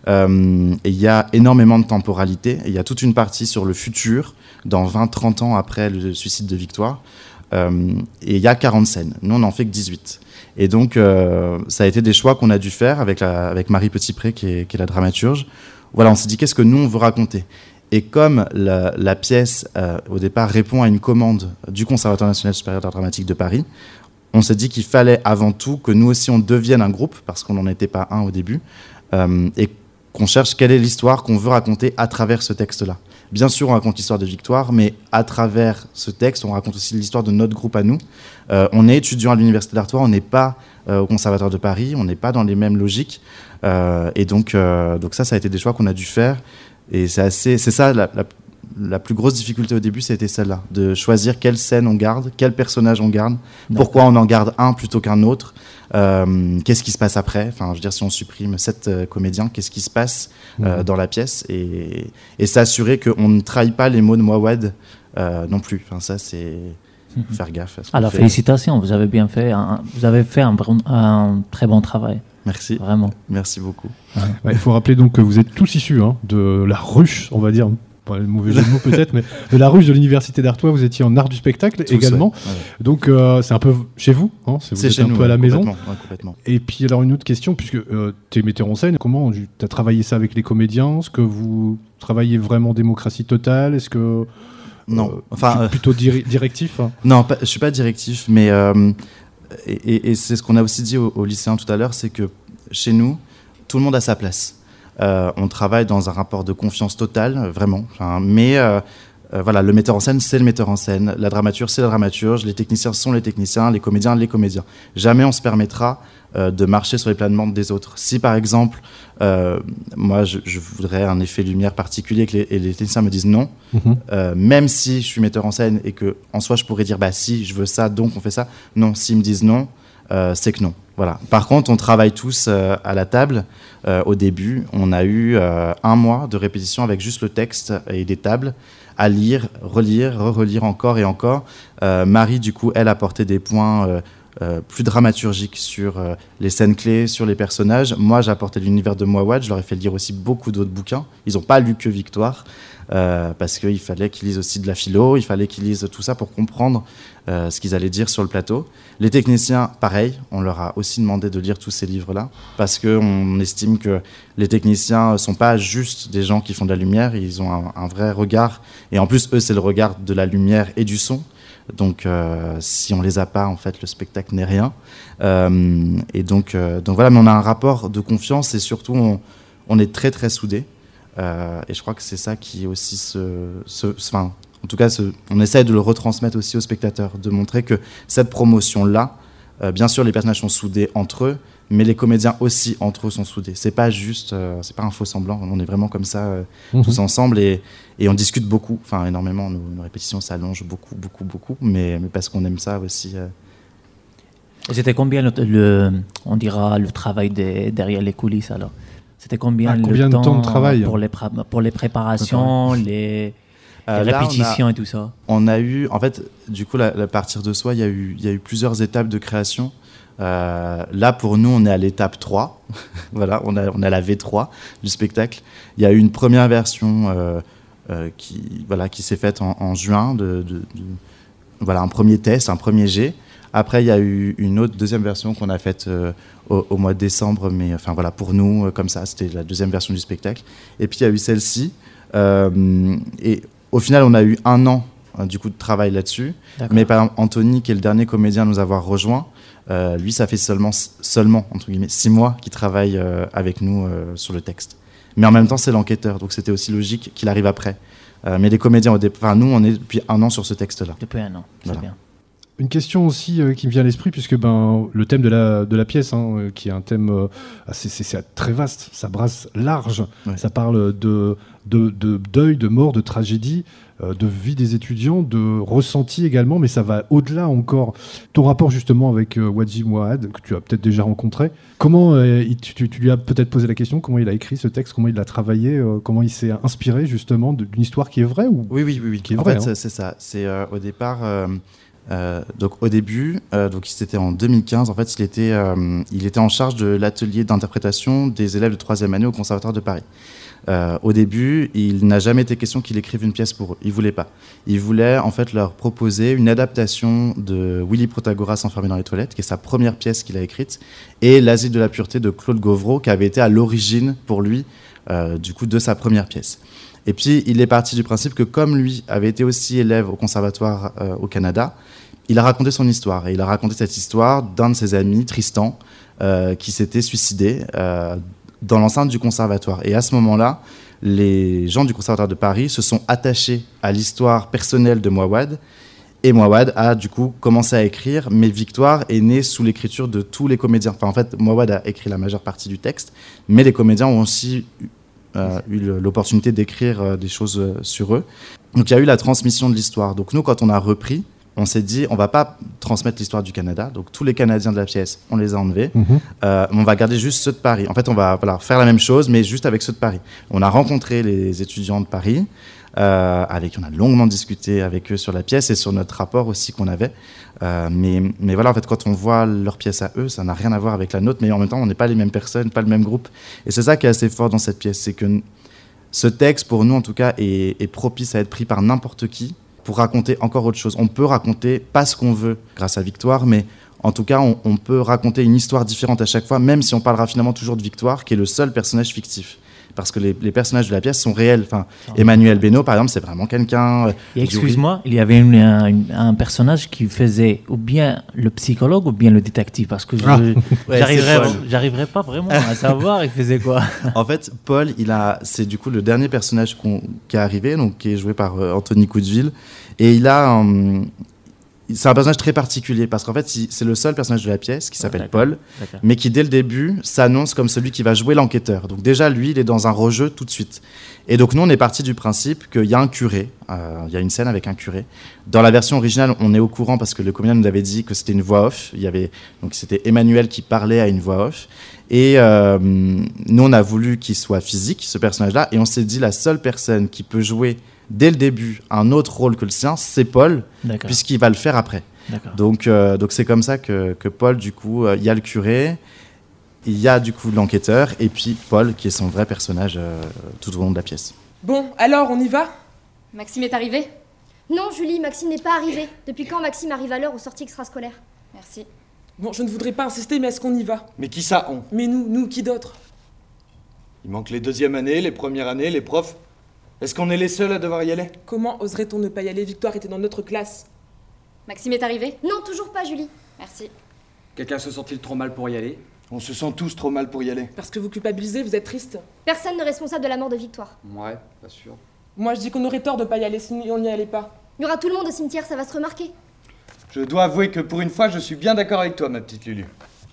H: euh, et il y a énormément de temporalité, il y a toute une partie sur le futur, dans vingt trente ans après le suicide de Victoire, euh, et il y a quarante scènes, nous on n'en fait que dix-huit. Et donc euh, ça a été des choix qu'on a dû faire avec, la, avec Marie Petitpré qui est, qui est la dramaturge. Voilà, on s'est dit qu'est-ce que nous on veut raconter. Et comme la, la pièce, euh, au départ, répond à une commande du Conservatoire national supérieur d'art dramatique de Paris, on s'est dit qu'il fallait avant tout que nous aussi on devienne un groupe, parce qu'on n'en était pas un au début, euh, et qu'on cherche quelle est l'histoire qu'on veut raconter à travers ce texte-là. Bien sûr, on raconte l'histoire de Victoire, mais à travers ce texte, on raconte aussi l'histoire de notre groupe à nous. Euh, on est étudiant à l'Université d'Artois, on n'est pas euh, au Conservatoire de Paris, on n'est pas dans les mêmes logiques. Euh, et donc, euh, donc ça, ça a été des choix qu'on a dû faire. Et c'est, assez, c'est ça, la, la, la plus grosse difficulté au début, c'était celle-là, de choisir quelle scène on garde, quel personnage on garde, D'accord. pourquoi on en garde un plutôt qu'un autre, euh, qu'est-ce qui se passe après, enfin, je veux dire, si on supprime sept euh, comédiens, qu'est-ce qui se passe euh, mmh. dans la pièce, et, et s'assurer qu'on ne trahit pas les mots de Mouawad euh, non plus, enfin, ça, c'est... Mmh. Faire gaffe. À ce
D: Alors, félicitations, vous avez bien fait, un, vous avez fait un, un très bon travail.
H: Merci.
D: Vraiment.
H: Merci beaucoup.
B: Ouais. Ouais, il faut rappeler donc que vous êtes tous issus hein, de la ruche, on va dire, pas le mauvais jeu de mots peut-être, mais de la ruche de l'Université d'Artois. Vous étiez en art du spectacle tous, également. Ouais. Ouais. Donc Donc c'est un peu chez vous, hein, c'est, vous
H: c'est
B: êtes
H: chez
B: un
H: nous,
B: peu à la
H: ouais,
B: maison.
H: Complètement, ouais, complètement.
B: Et puis alors une autre question, puisque euh, tu es metteur en scène, comment tu as travaillé ça avec les comédiens? Est-ce que vous travaillez vraiment démocratie totale? Est-ce que...
H: Non,
B: euh,
H: enfin...
B: plutôt dir- directif hein.
H: Non, pas, je ne suis pas directif, mais... Euh, et, et, et c'est ce qu'on a aussi dit aux, aux lycéens tout à l'heure, c'est que chez nous, tout le monde a sa place. Euh, on travaille dans un rapport de confiance totale, vraiment. Enfin, mais euh, euh, voilà, le metteur en scène, c'est le metteur en scène. La dramaturge, c'est la dramaturge. Les techniciens sont les techniciens. Les comédiens, les comédiens. Jamais on se permettra euh, de marcher sur les planements des autres. Si, par exemple, euh, moi, je, je voudrais un effet lumière particulier et que les, et les techniciens me disent non, mm-hmm. euh, même si je suis metteur en scène et que, en soi, je pourrais dire, bah si, je veux ça, donc on fait ça. Non, s'ils me disent non, euh, c'est que non. Voilà. Par contre, on travaille tous euh, à la table. Euh, au début, on a eu euh, un mois de répétition avec juste le texte et des tables à lire, relire, re-relire encore et encore. Euh, Marie, du coup, elle apportait des points euh, euh, plus dramaturgiques sur euh, les scènes clés, sur les personnages. Moi, j'apportais l'univers de Mouawad. Je leur ai fait lire aussi beaucoup d'autres bouquins. Ils n'ont pas lu que Victoire. Euh, parce qu'il fallait qu'ils lisent aussi de la philo, il fallait qu'ils lisent tout ça pour comprendre euh, ce qu'ils allaient dire sur le plateau. Les techniciens, pareil, on leur a aussi demandé de lire tous ces livres-là, parce qu'on estime que les techniciens ne sont pas juste des gens qui font de la lumière, ils ont un, un vrai regard, et en plus, eux, c'est le regard de la lumière et du son. Donc, euh, si on ne les a pas, en fait, le spectacle n'est rien. Euh, et donc, euh, donc voilà, mais on a un rapport de confiance, et surtout, on, on est très, très soudés. Euh, et je crois que c'est ça qui aussi se, se, enfin, en tout cas, se, on essaie de le retransmettre aussi aux spectateurs, de montrer que cette promotion-là, euh, bien sûr, les personnages sont soudés entre eux, mais les comédiens aussi entre eux sont soudés. C'est pas juste, euh, c'est pas un faux semblant. On est vraiment comme ça euh, mmh. tous ensemble et, et on discute beaucoup, enfin énormément. Nos, nos répétitions s'allongent beaucoup, beaucoup, beaucoup, mais, mais parce qu'on aime ça aussi. Euh.
D: Et c'était combien le, le, on dira, le travail des, derrière les coulisses alors? C'était combien,
B: ah, combien
D: le
B: de temps de travail
D: pour les, pra- pour les préparations, les, euh, les répétitions
H: a,
D: et tout ça?
H: On a eu, en fait, du coup, à partir de soi, il y a eu, il y a eu plusieurs étapes de création. Euh, là, pour nous, on est à l'étape trois. Voilà, on a, on a la V trois du spectacle. Il y a eu une première version euh, euh, qui, voilà, qui s'est faite en, en juin. De, de, de, voilà, un premier test, un premier jet. Après, il y a eu une autre deuxième version qu'on a faite euh, au, au mois de décembre, mais enfin voilà, pour nous, euh, comme ça, c'était la deuxième version du spectacle. Et puis il y a eu celle-ci. Euh, et au final, on a eu un an euh, du coup de travail là-dessus. D'accord. Mais par exemple, Anthony, qui est le dernier comédien à nous avoir rejoint, euh, lui, ça fait seulement seulement entre guillemets six mois qu'il travaille euh, avec nous euh, sur le texte. Mais en même temps, c'est l'enquêteur, donc c'était aussi logique qu'il arrive après. Euh, mais les comédiens, au départ, enfin, nous, on est depuis un an sur ce texte-là.
D: Depuis un an, c'est voilà. bien.
B: Une question aussi euh, qui me vient à l'esprit, puisque ben, le thème de la, de la pièce, hein, euh, qui est un thème euh, assez, c'est, c'est très vaste, ça brasse large, ouais. Ça parle de, de, de deuil, de mort, de tragédie, euh, de vie des étudiants, de ressenti également, mais ça va au-delà encore. Ton rapport justement avec euh, Wadji Mouahad, que tu as peut-être déjà rencontré, comment euh, il, tu, tu lui as peut-être posé la question, comment il a écrit ce texte, comment il l'a travaillé, euh, comment il s'est inspiré justement d'une histoire qui est vraie ou
H: Oui, oui, oui, oui.
B: Qui est
H: en
B: vraie,
H: fait,
B: hein.
H: c'est ça. C'est euh, au départ... Euh... Euh, donc au début, euh, donc c'était en deux mille quinze. En fait, il était, euh, il était en charge de l'atelier d'interprétation des élèves de troisième année au Conservatoire de Paris. Euh, au début, il n'a jamais été question qu'il écrive une pièce pour eux. Il voulait pas. Il voulait en fait leur proposer une adaptation de Willy Protagoras enfermé dans les toilettes, qui est sa première pièce qu'il a écrite, et L'Asile de la pureté de Claude Gauvreau, qui avait été à l'origine pour lui, euh, du coup, de sa première pièce. Et puis, il est parti du principe que comme lui avait été aussi élève au conservatoire euh, au Canada, il a raconté son histoire. Et il a raconté cette histoire d'un de ses amis, Tristan, euh, qui s'était suicidé euh, dans l'enceinte du conservatoire. Et à ce moment-là, les gens du conservatoire de Paris se sont attachés à l'histoire personnelle de Mouahad. Et Mouahad a du coup commencé à écrire, mais Victoire est née sous l'écriture de tous les comédiens. Enfin, en fait, Mouahad a écrit la majeure partie du texte, mais les comédiens ont aussi euh, eu l'opportunité d'écrire euh, des choses euh, sur eux. Donc il y a eu la transmission de l'histoire. Donc nous, quand on a repris, on s'est dit, on ne va pas transmettre l'histoire du Canada. Donc tous les Canadiens de la pièce, on les a enlevés. Mmh. Euh, on va garder juste ceux de Paris. En fait, on va voilà, faire la même chose, mais juste avec ceux de Paris. On a rencontré les étudiants de Paris, euh, avec, on a longuement discuté avec eux sur la pièce et sur notre rapport aussi qu'on avait. Euh, mais, mais voilà, en fait, quand on voit leur pièce à eux, ça n'a rien à voir avec la nôtre, mais en même temps, on n'est pas les mêmes personnes, pas le même groupe. Et c'est ça qui est assez fort dans cette pièce, c'est que ce texte, pour nous en tout cas, est, est propice à être pris par n'importe qui, pour raconter encore autre chose. On peut raconter pas ce qu'on veut grâce à Victoire, mais en tout cas, on, on peut raconter une histoire différente à chaque fois, même si on parlera finalement toujours de Victoire, qui est le seul personnage fictif. Parce que les, les personnages de la pièce sont réels. Enfin, oh. Emmanuel Beno, par exemple, c'est vraiment quelqu'un... Euh,
D: Et excuse-moi, il y avait une, un, un personnage qui faisait ou bien le psychologue ou bien le détective, parce que je, ah. ouais, j'arriverais, j'arriverais pas vraiment à savoir il faisait quoi.
H: En fait, Paul, il a, c'est du coup le dernier personnage qu'on, qui est arrivé, donc, qui est joué par euh, Anthony Coudeville, et il a... Um, c'est un personnage très particulier parce qu'en fait, c'est le seul personnage de la pièce qui s'appelle ah, Paul, d'accord. mais qui dès le début s'annonce comme celui qui va jouer l'enquêteur. Donc déjà, lui, il est dans un rejeu tout de suite. Et donc nous, on est parti du principe qu'il y a un curé, euh, il y a une scène avec un curé. Dans la version originale, on est au courant parce que le comédien nous avait dit que c'était une voix off. Il y avait, donc c'était Emmanuel qui parlait à une voix off. Et euh, nous, on a voulu qu'il soit physique, ce personnage-là, et on s'est dit la seule personne qui peut jouer dès le début un autre rôle que le sien, c'est Paul, D'accord. puisqu'il va le faire après. D'accord. Donc, euh, donc c'est comme ça que, que Paul, du coup, il euh, y a le curé, il y a du coup l'enquêteur, et puis Paul, qui est son vrai personnage euh, tout au long de la pièce.
I: Bon, alors, on y va ?
J: Maxime est arrivé ?
K: Non, Julie, Maxime n'est pas arrivé. Depuis quand Maxime arrive à l'heure aux sorties extrascolaires ?
J: Merci.
I: Bon, je ne voudrais pas insister, mais est-ce qu'on y va ?
L: Mais qui ça, on ?
I: Mais nous, nous, qui d'autre ?
L: Il manque les deuxièmes années, les premières années, les profs. Est-ce qu'on est les seuls à devoir y aller ?
I: Comment oserait-on ne pas y aller ? Victoire était dans notre classe.
J: Maxime est arrivé ?
K: Non, toujours pas, Julie.
J: Merci.
M: Quelqu'un se sent-il trop mal pour y aller ?
L: On se sent tous trop mal pour y aller.
I: Parce que vous culpabilisez, vous êtes triste ?
K: Personne n'est responsable de la mort de Victoire.
M: Ouais, pas sûr.
I: Moi, je dis qu'on aurait tort de pas y aller si on n'y allait pas.
K: Il y aura tout le monde au cimetière, ça va se remarquer.
L: Je dois avouer que pour une fois, je suis bien d'accord avec toi, ma petite Lulu.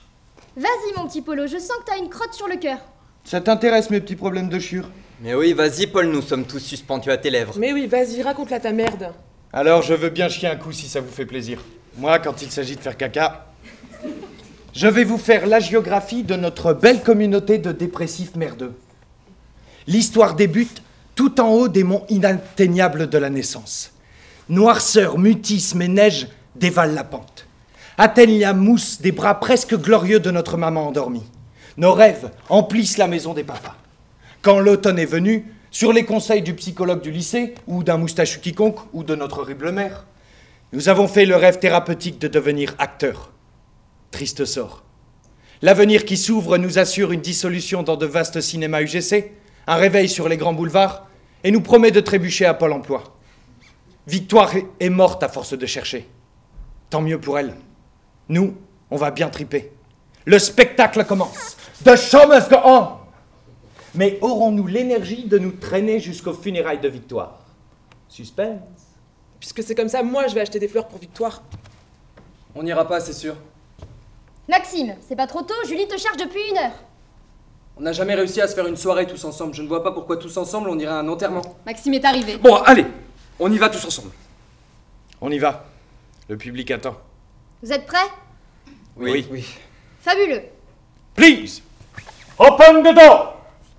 K: Vas-y, mon petit Polo, je sens que t'as une crotte sur le cœur.
L: Ça t'intéresse, mes petits problèmes de chure ?
N: Mais oui, vas-y, Paul, nous sommes tous suspendus à tes lèvres.
I: Mais oui, vas-y, raconte-la ta merde.
L: Alors, je veux bien chier un coup si ça vous fait plaisir. Moi, quand il s'agit de faire caca, je vais vous faire l'hagiographie de notre belle communauté de dépressifs merdeux. L'histoire débute tout en haut des monts inatteignables de la naissance. Noirceur, mutisme et neige dévalent la pente. Atteignent la mousse des bras presque glorieux de notre maman endormie. Nos rêves emplissent la maison des papas. Quand l'automne est venu, sur les conseils du psychologue du lycée, ou d'un moustachu quiconque, ou de notre horrible mère, nous avons fait le rêve thérapeutique de devenir acteurs. Triste sort. L'avenir qui s'ouvre nous assure une dissolution dans de vastes cinémas U G C, un réveil sur les grands boulevards, et nous promet de trébucher à Pôle emploi. Victoire est morte à force de chercher. Tant mieux pour elle. Nous, on va bien triper. Le spectacle commence. The show must go on. Mais aurons-nous l'énergie de nous traîner jusqu'aux funérailles de Victoire ? Suspense.
I: Puisque c'est comme ça, moi je vais acheter des fleurs pour Victoire.
M: On n'ira pas, c'est sûr.
K: Maxime, c'est pas trop tôt, Julie te cherche depuis une heure.
M: On n'a jamais réussi à se faire une soirée tous ensemble. Je ne vois pas pourquoi tous ensemble on irait à un enterrement.
J: Maxime est arrivé.
L: Bon, allez, on y va tous ensemble. On y va. Le public attend.
K: Vous êtes prêts?
L: Oui. Oui.
M: oui.
K: Fabuleux.
L: Please, open the door.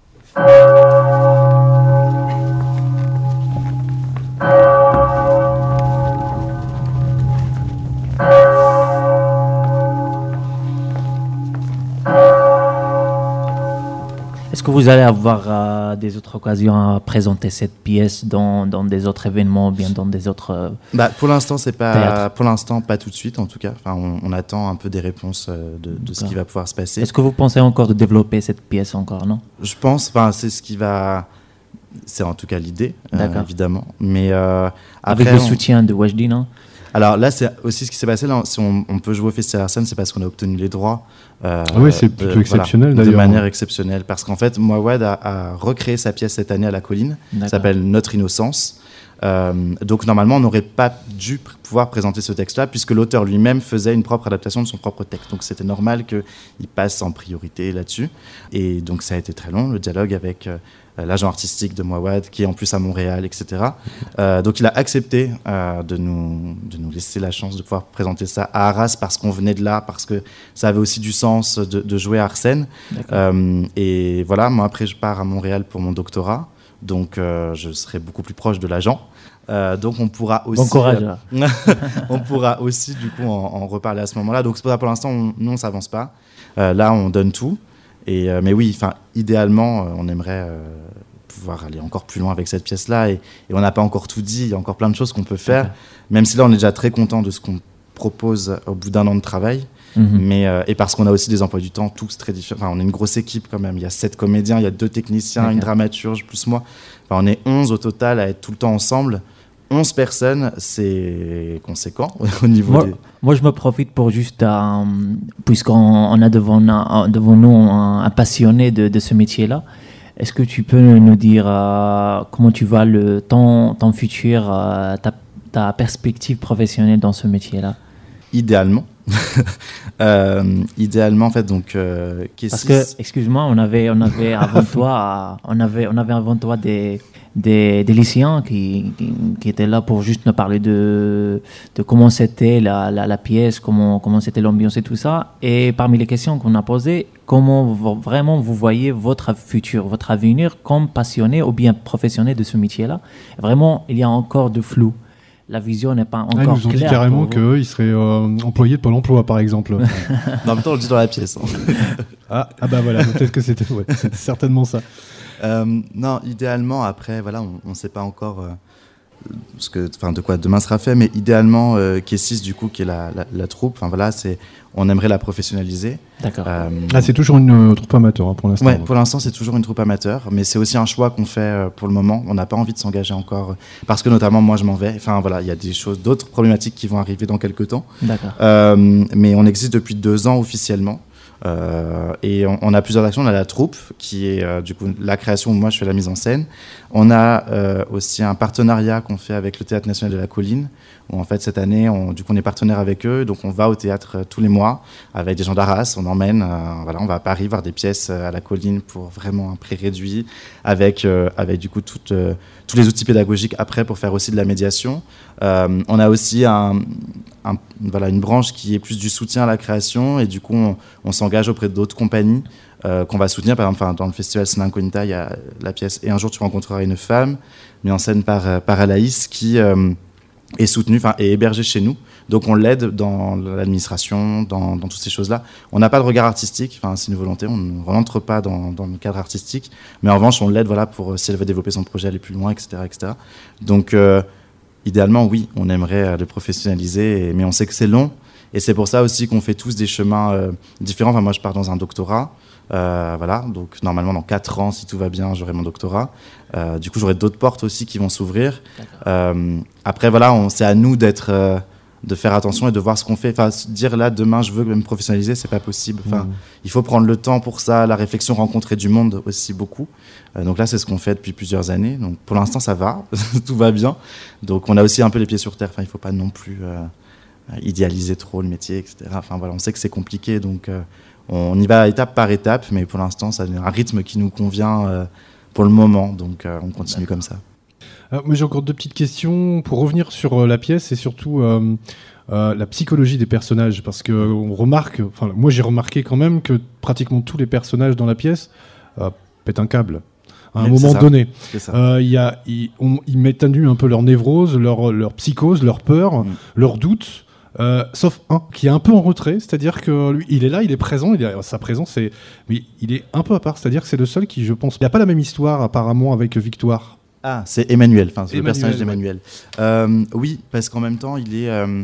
D: Est-ce que vous allez avoir euh, des autres occasions à présenter cette pièce dans, dans des autres événements ou bien dans des autres euh,
H: bah, pour l'instant, c'est pas
D: théâtres?
H: pour l'instant pas tout de suite en tout cas. Enfin, on, on attend un peu des réponses euh, de, de ce qui va pouvoir se passer.
D: Est-ce que vous pensez encore de développer cette pièce encore, non?
H: Je pense, enfin, c'est ce qui va, c'est en tout cas l'idée, euh, évidemment. Mais euh, après,
D: avec le
H: on...
D: soutien de Wajdi, non?
H: Alors là, c'est aussi ce qui s'est passé. Là, si on, on peut jouer au Festival Arsène, c'est parce qu'on a obtenu les droits. Euh,
B: ah oui, c'est plutôt
H: de,
B: exceptionnel
H: voilà,
B: d'ailleurs.
H: De manière exceptionnelle. Parce qu'en fait, Mouawad a, a recréé sa pièce cette année à la Colline. Ça s'appelle Notre Innocence. Euh, donc normalement, on n'aurait pas dû pr- pouvoir présenter ce texte-là, puisque l'auteur lui-même faisait une propre adaptation de son propre texte. Donc c'était normal qu'il passe en priorité là-dessus. Et donc ça a été très long, le dialogue avec euh, l'agent artistique de Mouawad, qui est en plus à Montréal, et cetera. Euh, donc il a accepté euh, de, nous, de nous laisser la chance de pouvoir présenter ça à Arras, parce qu'on venait de là, parce que ça avait aussi du sens de, de jouer à Arsène. Euh, et voilà, moi après je pars à Montréal pour mon doctorat. Donc, euh, je serai beaucoup plus proche de l'agent. Euh, donc, on pourra aussi.
D: Bon courage.
H: Euh, on pourra aussi, du coup, en, en reparler à ce moment-là. Donc, c'est pour ça, pour l'instant, on, nous, on s'avance pas. Euh, là, on donne tout. Et, euh, mais oui, enfin, idéalement, euh, on aimerait euh, pouvoir aller encore plus loin avec cette pièce-là. Et, et on n'a pas encore tout dit. Il y a encore plein de choses qu'on peut faire. Okay. Même si là, on est déjà très content de ce qu'on propose au bout d'un an de travail. Mmh. Mais, euh, et parce qu'on a aussi des emplois du temps tous très différents. Enfin, on est une grosse équipe quand même. Il y a sept comédiens, il y a deux techniciens, okay. une dramaturge plus moi. Enfin, on est onze au total à être tout le temps ensemble. onze personnes, c'est conséquent au niveau
D: moi,
H: des...
D: Moi, je me profite pour juste, euh, puisqu'on on a devant, euh, devant nous un, un passionné de, de ce métier-là, est-ce que tu peux nous dire euh, comment tu vois le, ton, ton futur, euh, ta, ta perspective professionnelle dans ce métier-là?
H: Idéalement. euh, idéalement, en fait, donc. Euh,
D: Parce que, excuse-moi, on avait, on avait avant toi, on avait, on avait avant toi des, des, des lycéens qui, qui, qui étaient là pour juste nous parler de, de comment c'était la, la, la pièce, comment, comment c'était l'ambiance et tout ça. Et parmi les questions qu'on a posées, comment vous, vraiment vous voyez votre futur, votre avenir comme passionné ou bien professionnel de ce métier-là? Vraiment, il y a encore de flou. La vision n'est pas encore claire.
B: Ah, ils nous ont dit carrément qu'ils seraient euh, employés de Pôle emploi, par exemple.
H: En même temps, on le dit dans la pièce. Hein.
B: ah, ah bah voilà, peut-être que c'était, ouais, c'était certainement ça.
H: Euh, non, idéalement, après, voilà, on ne sait pas encore euh, ce que, de quoi demain sera fait, mais idéalement, euh, K six, du coup, qui est la, la, la troupe, voilà, c'est, on aimerait la professionnaliser.
D: D'accord.
H: Euh,
B: ah, c'est toujours une euh, troupe amateur hein, pour l'instant.
H: Oui, pour l'instant, c'est toujours une troupe amateur, mais c'est aussi un choix qu'on fait euh, pour le moment. On n'a pas envie de s'engager encore, parce que notamment, moi, je m'en vais. Enfin, voilà, il y a des choses, d'autres problématiques qui vont arriver dans quelques temps.
D: D'accord.
H: Euh, mais on existe depuis deux ans officiellement. Euh, et on, on a plusieurs actions. On a la troupe qui est euh, du coup la création où moi je fais la mise en scène. On a euh, aussi un partenariat qu'on fait avec le Théâtre National de la Colline où en fait cette année on, du coup on est partenaire avec eux, donc on va au théâtre euh, tous les mois avec des gens d'Arras, on emmène euh, voilà, on va à Paris voir des pièces euh, à la Colline pour vraiment un prix réduit avec, euh, avec du coup toutes, euh, tous les outils pédagogiques après pour faire aussi de la médiation. Euh, on a aussi un, un, voilà, une branche qui est plus du soutien à la création et du coup on, on s'engage auprès d'autres compagnies euh, qu'on va soutenir. Par exemple, dans le festival Scena Incognita, il y a la pièce « Et un jour tu rencontreras une femme » mise en scène par, par Alaïs qui euh, est soutenue, enfin est hébergée chez nous. Donc on l'aide dans l'administration, dans, dans toutes ces choses-là. On n'a pas de regard artistique, enfin c'est une volonté, on ne rentre pas dans, dans le cadre artistique, mais en revanche on l'aide voilà, pour si elle veut développer son projet, aller plus loin, et cetera et cetera. Donc euh, idéalement oui, on aimerait le professionnaliser, mais on sait que c'est long. Et c'est pour ça aussi qu'on fait tous des chemins euh, différents. Enfin, moi, je pars dans un doctorat. Euh, voilà, donc normalement, dans quatre ans, si tout va bien, j'aurai mon doctorat. Euh, du coup, j'aurai d'autres portes aussi qui vont s'ouvrir. Euh, après, voilà, on, c'est à nous d'être, euh, de faire attention et de voir ce qu'on fait. Enfin, dire là, demain, je veux me professionnaliser, c'est pas possible. Enfin, mmh. Il faut prendre le temps pour ça, la réflexion, rencontrer du monde aussi beaucoup. Euh, donc là, c'est ce qu'on fait depuis plusieurs années. Donc pour l'instant, ça va, tout va bien. Donc on a aussi un peu les pieds sur terre. Enfin, il faut pas non plus... Euh, idéaliser trop le métier, et cetera. Enfin voilà, on sait que c'est compliqué, donc euh, on y va étape par étape, mais pour l'instant, ça a un rythme qui nous convient euh, pour le moment, donc euh, on continue comme ça.
B: Euh, moi, j'ai encore deux petites questions pour revenir sur euh, la pièce et surtout euh, euh, la psychologie des personnages, parce que on remarque, enfin moi j'ai remarqué quand même que pratiquement tous les personnages dans la pièce euh, pètent un câble. À un
H: Oui,
B: moment
H: c'est
B: donné,
H: ça.
B: euh, y a, ils, on- ils mettent à nu un peu leur névrose, leur, leur psychose, leur peur,
H: Mm.
B: leurs doutes. Euh, sauf un qui est un peu en retrait, c'est-à-dire que lui, il est là, il est présent, il est, sa présence, est, mais il est un peu à part, c'est-à-dire que c'est le seul qui, je pense, il n'a pas la même histoire apparemment avec Victoire.
H: Ah, c'est Emmanuel, enfin c'est le
B: Emmanuel,
H: personnage
B: ouais.
H: d'Emmanuel. Euh, oui, parce qu'en même temps, il est, euh,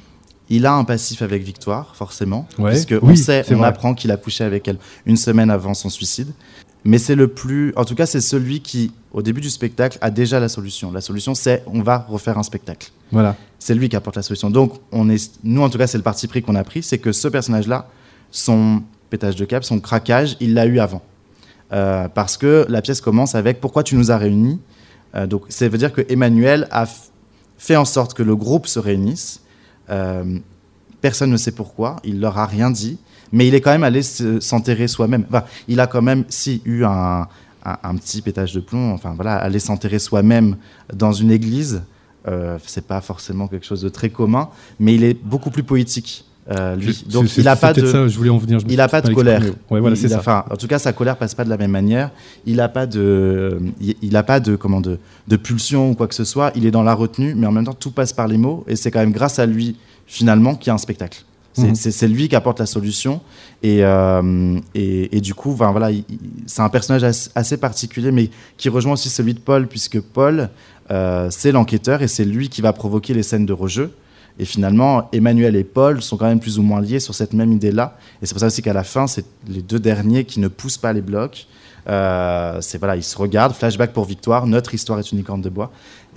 H: il a un passif avec Victoire, forcément,
B: Ouais.
H: puisque
B: Oui,
H: on sait,
B: c'est
H: on
B: vrai.
H: apprend qu'il a couché avec elle une semaine avant son suicide. Mais c'est le plus, en tout cas, c'est celui qui, au début du spectacle, a déjà la solution. La solution, c'est on va refaire un spectacle.
B: Voilà.
H: C'est lui qui apporte la solution. Donc, on est, nous, en tout cas, c'est le parti pris qu'on a pris, c'est que ce personnage-là, son pétage de câble, son craquage, il l'a eu avant. Euh, parce que la pièce commence avec « Pourquoi tu nous as réunis ?» Euh, donc, ça veut dire que Emmanuel a f- fait en sorte que le groupe se réunisse. Euh, personne ne sait pourquoi, il leur a rien dit, mais il est quand même allé se- s'enterrer soi-même. Enfin, il a quand même, si, eu un, un, un petit pétage de plomb, enfin voilà, aller s'enterrer soi-même dans une église, euh, c'est pas forcément quelque chose de très commun, mais il est beaucoup plus poétique. Euh, lui.
B: C'est-
H: Donc
B: c'est-
H: il a
B: c'est
H: pas
B: peut-être
H: de,
B: ça, je voulais en venir, je me
H: il
B: suis
H: a pas de
B: mal
H: colère.
B: exprimé. Ouais, voilà,
H: Il-
B: c'est
H: il a-
B: ça.
H: enfin, en tout cas, sa colère passe pas de la même manière. Il a pas de, il, il a pas de comment de, de pulsion ou quoi que ce soit. Il est dans la retenue, mais en même temps tout passe par les mots, et c'est quand même grâce à lui finalement qu'il y a un spectacle. C'est
B: Mhm.
H: c'est- c'est lui qui apporte la solution, et, euh, et, et du coup, ben, voilà, il- il- c'est un personnage assez, assez particulier, mais qui rejoint aussi celui de Paul, puisque Paul, euh, c'est l'enquêteur et c'est lui qui va provoquer les scènes de rejeu. Et finalement, Emmanuel et Paul sont quand même plus ou moins liés sur cette même idée-là. Et c'est pour ça aussi qu'à la fin, c'est les deux derniers qui ne poussent pas les blocs. Euh, c'est voilà, ils se regardent. Flashback pour Victoire. Notre histoire est une licorne de bois.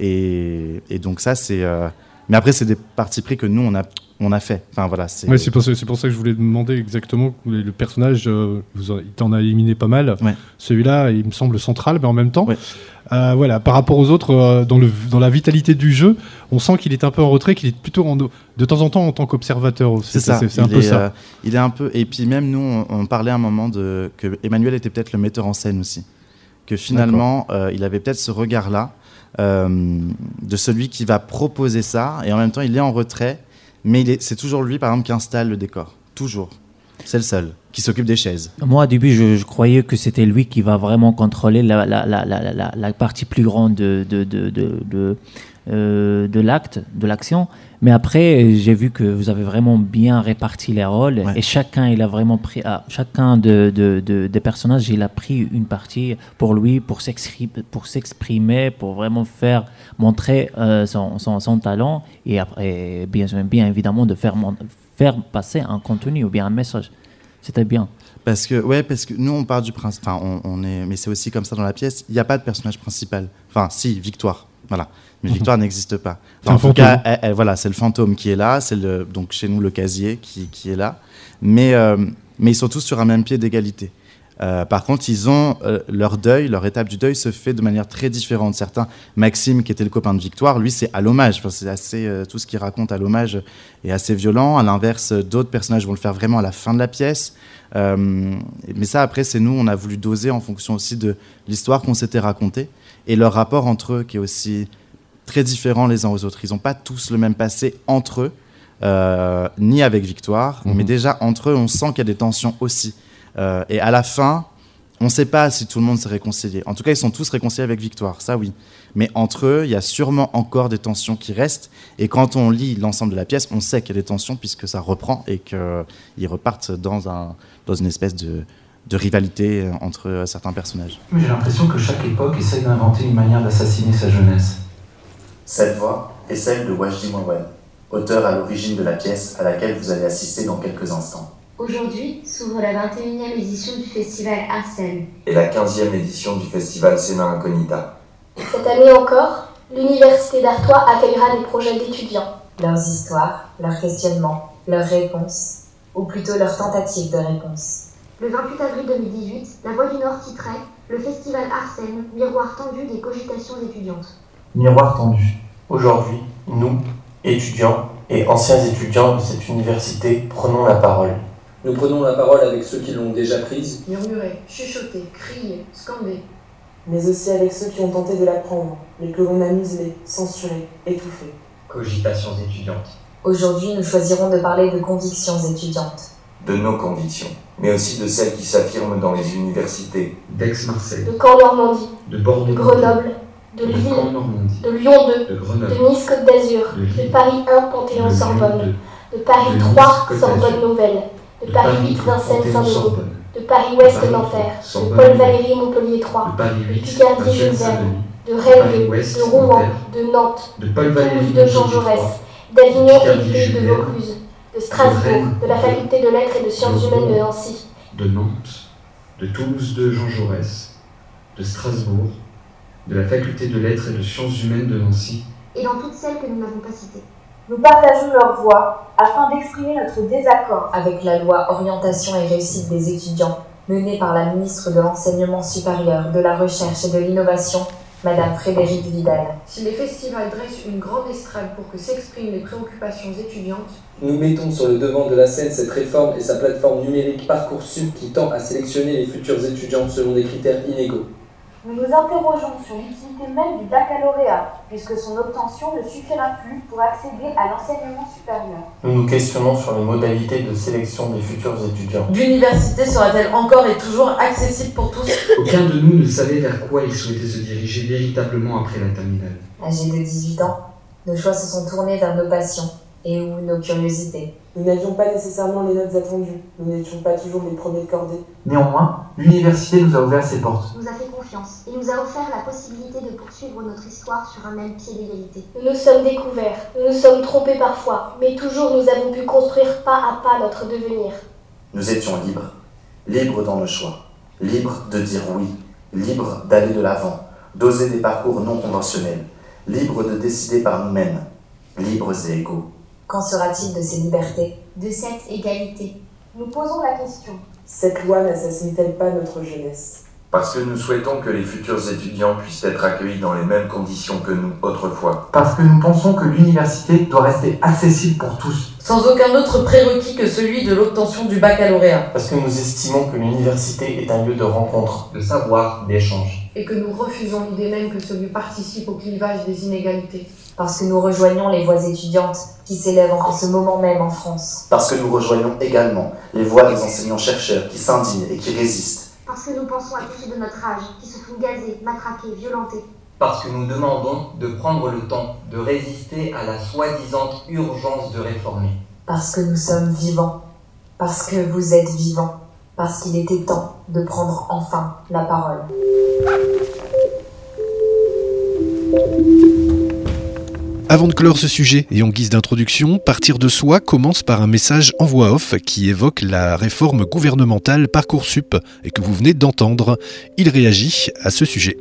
H: Et, et donc ça, c'est. euh, Mais après, c'est des partis pris que nous on a on a fait. Enfin voilà, c'est.
B: Ouais, c'est pour, ça- c'est pour ça que je voulais demander exactement le le personnage, euh, vous en- il t'en a éliminé pas mal.
H: Ouais.
B: Celui-là, il me semble central, mais en même temps,
H: Ouais.
B: euh, voilà, par rapport aux autres, euh, dans, le, dans la vitalité du jeu, on sent qu'il est un peu en retrait, qu'il est plutôt en- de temps en temps en tant qu'observateur aussi.
H: C'est ça.
B: C'est, c'est un
H: il
B: peu
H: est,
B: ça.
H: euh, il est un peu. Et puis même nous, on, on parlait à un moment de que Emmanuel était peut-être le metteur en scène aussi. Que finalement, euh, il avait peut-être ce regard-là euh, de celui qui va proposer ça, et en même temps, il est en retrait, mais il est, c'est toujours lui, par exemple, qui installe le décor. Toujours. C'est le seul qui s'occupe des chaises.
D: Moi, au début, je, je croyais que c'était lui qui va vraiment contrôler la, la, la, la, la, la partie plus grande de, de, de, de, de, euh, de l'acte, de l'action. Mais après, j'ai vu que vous avez vraiment bien réparti les rôles,
H: Ouais.
D: et chacun, il a vraiment pris, ah, chacun de, de, de, des personnages, il a pris une partie pour lui, pour s'exprimer, pour s'exprimer, pour vraiment faire montrer euh, son, son, son talent, et après, bien, bien évidemment, de faire, mon- faire passer un contenu ou bien un message. C'était bien.
H: Parce que, ouais, parce que nous, on part du principe. Enfin, on, on est. Mais c'est aussi comme ça dans la pièce. Il n'y a pas de personnage principal. Enfin, si, Victoire. Voilà. Mais Victoire n'existe pas.
B: C'est un
H: en tout
B: fantôme.
H: cas, elle- elle- voilà, c'est le fantôme qui est là. C'est le, donc chez nous le casier qui, qui est là. Mais, euh, mais ils sont tous sur un même pied d'égalité. Euh, par contre, ils ont euh, leur deuil, leur étape du deuil se fait de manière très différente. Certains, Maxime, qui était le copain de Victoire, lui, c'est à l'hommage. Enfin, c'est assez, euh, tout ce qu'il raconte à l'hommage est assez violent. À l'inverse, d'autres personnages vont le faire vraiment à la fin de la pièce. Euh, mais ça, après, c'est nous, on a voulu doser en fonction aussi de l'histoire qu'on s'était racontée et leur rapport entre eux qui est aussi très différent les uns aux autres. Ils n'ont pas tous le même passé entre eux, euh, ni avec Victoire,
B: Mhm.
H: mais déjà entre eux, on sent qu'il y a des tensions aussi. Euh, et à la fin, on ne sait pas si tout le monde s'est réconcilié. En tout cas, ils sont tous réconciliés avec Victoire, ça oui. Mais entre eux, il y a sûrement encore des tensions qui restent. Et quand on lit l'ensemble de la pièce, on sait qu'il y a des tensions puisque ça reprend et qu'ils repartent dans, un, dans une espèce de, de rivalité entre certains personnages.
O: Mais j'ai l'impression que chaque époque essaie d'inventer une manière d'assassiner sa jeunesse.
P: Cette voix est celle de Wajdi Mouawad, auteur à l'origine de la pièce à laquelle vous allez assister dans quelques instants.
Q: Aujourd'hui s'ouvre la vingt et unième édition du festival Arsène.
P: Et la quinzième édition du festival Sena Incognita.
R: Cette année encore, l'Université d'Artois accueillera des projets d'étudiants.
Q: Leurs histoires, leurs questionnements, leurs réponses, ou plutôt leurs tentatives de réponse.
K: Le vingt-huit avril deux mille dix-huit, La Voix du Nord titrait le festival Arsène, miroir tendu des cogitations étudiantes.
O: Miroir tendu. Aujourd'hui, nous, étudiants,
S: et anciens étudiants de cette université, prenons la parole.
M: Nous prenons la parole avec ceux qui l'ont déjà prise.
T: Murmurer, chuchoter, crier, scander.
I: Mais aussi avec ceux qui ont tenté de l'apprendre, mais que l'on a muselés, censurés, étouffés.
U: Cogitations étudiantes.
Q: Aujourd'hui, nous choisirons de parler de convictions étudiantes.
V: De nos convictions, mais aussi de celles qui s'affirment dans les universités.
U: D'Aix-Marseille.
R: De Caen-Normandie.
U: De Bordeaux.
R: De Grenoble. De, de Lille. De Lyon deux.
U: De Grenoble.
R: De Nice-Côte d'Azur. De, de Paris un, Panthéon-Sorbonne. De Paris trois, Sorbonne Nouvelle. De, de Paris huit, Vincennes-Saint-Denis. De Paris-Ouest, Nanterre. De Paul-Valéry, Montpellier trois. De Picardie, Jules Verne. De Rennes deux. De Rouen. De Nantes. De Toulouse deux, Jean Jaurès. D'Avignon et du Pays de Vaucluse. De Strasbourg, de la faculté de lettres et de sciences humaines de Nancy.
U: De Nantes, de Toulouse de Jean Jaurès, de Strasbourg, de la faculté de lettres et de sciences humaines de Nancy.
R: Et dans toutes celles que nous n'avons pas citées.
Q: Nous partageons leur voix afin d'exprimer notre désaccord avec la loi Orientation et réussite des étudiants, menée par la ministre de l'Enseignement supérieur, de la Recherche et de l'Innovation, Madame Frédérique Vidal.
T: Si les festivals dressent une grande estrade pour que s'expriment les préoccupations étudiantes,
M: nous mettons sur le devant de la scène cette réforme et sa plateforme numérique Parcoursup qui tend à sélectionner les futurs étudiants selon des critères inégaux.
Q: Nous nous interrogeons sur l'utilité même du baccalauréat, puisque son obtention ne suffira plus pour accéder à l'enseignement supérieur.
S: Nous nous questionnons sur les modalités de sélection des futurs étudiants.
W: L'université sera-t-elle encore et toujours accessible pour tous ?
U: Aucun de nous ne savait vers quoi il souhaitait se diriger véritablement après la terminale.
Q: Âgés de dix-huit ans, nos choix se sont tournés vers nos passions et ou nos curiosités.
I: Nous n'avions pas nécessairement les notes attendues, nous n'étions pas toujours les premiers de cordée.
O: Néanmoins, l'université nous a ouvert ses portes.
R: Nous a fait confiance et nous a offert la possibilité de poursuivre notre histoire sur un même pied d'égalité.
K: Nous nous sommes découverts, nous nous sommes trompés parfois, mais toujours nous avons pu construire pas à pas notre devenir.
P: Nous étions libres, libres dans nos choix, libres de dire oui, libres d'aller de l'avant, d'oser des parcours non conventionnels, libres de décider par nous-mêmes, libres et égaux.
Q: Qu'en sera-t-il de ces libertés ?
R: De cette égalité ?
Q: Nous posons la question.
I: Cette loi n'assassine-t-elle pas notre jeunesse ?
V: Parce que nous souhaitons que les futurs étudiants puissent être accueillis dans les mêmes conditions que nous autrefois.
O: Parce que nous pensons que l'université doit rester accessible pour tous.
W: Sans aucun autre prérequis que celui de l'obtention du baccalauréat.
S: Parce que nous estimons que l'université est un lieu de rencontre,
U: de savoir, d'échange.
T: Et que nous refusons l'idée même que celui participe au clivage des inégalités.
Q: Parce que nous rejoignons les voix étudiantes qui s'élèvent en ce moment même en France.
P: Parce que nous rejoignons également les voix des enseignants-chercheurs qui s'indignent et qui résistent.
R: Parce que nous pensons à tous ceux de notre âge qui se font gazer, matraquer, violenter.
N: Parce que nous demandons de prendre le temps de résister à la soi-disant urgence de réformer.
Q: Parce que nous sommes vivants. Parce que vous êtes vivants. Parce qu'il était temps de prendre enfin la parole.
A: Avant de clore ce sujet, et en guise d'introduction, Partir de soi commence par un message en voix off qui évoque la réforme gouvernementale Parcoursup et que vous venez d'entendre. Il réagit à ce sujet.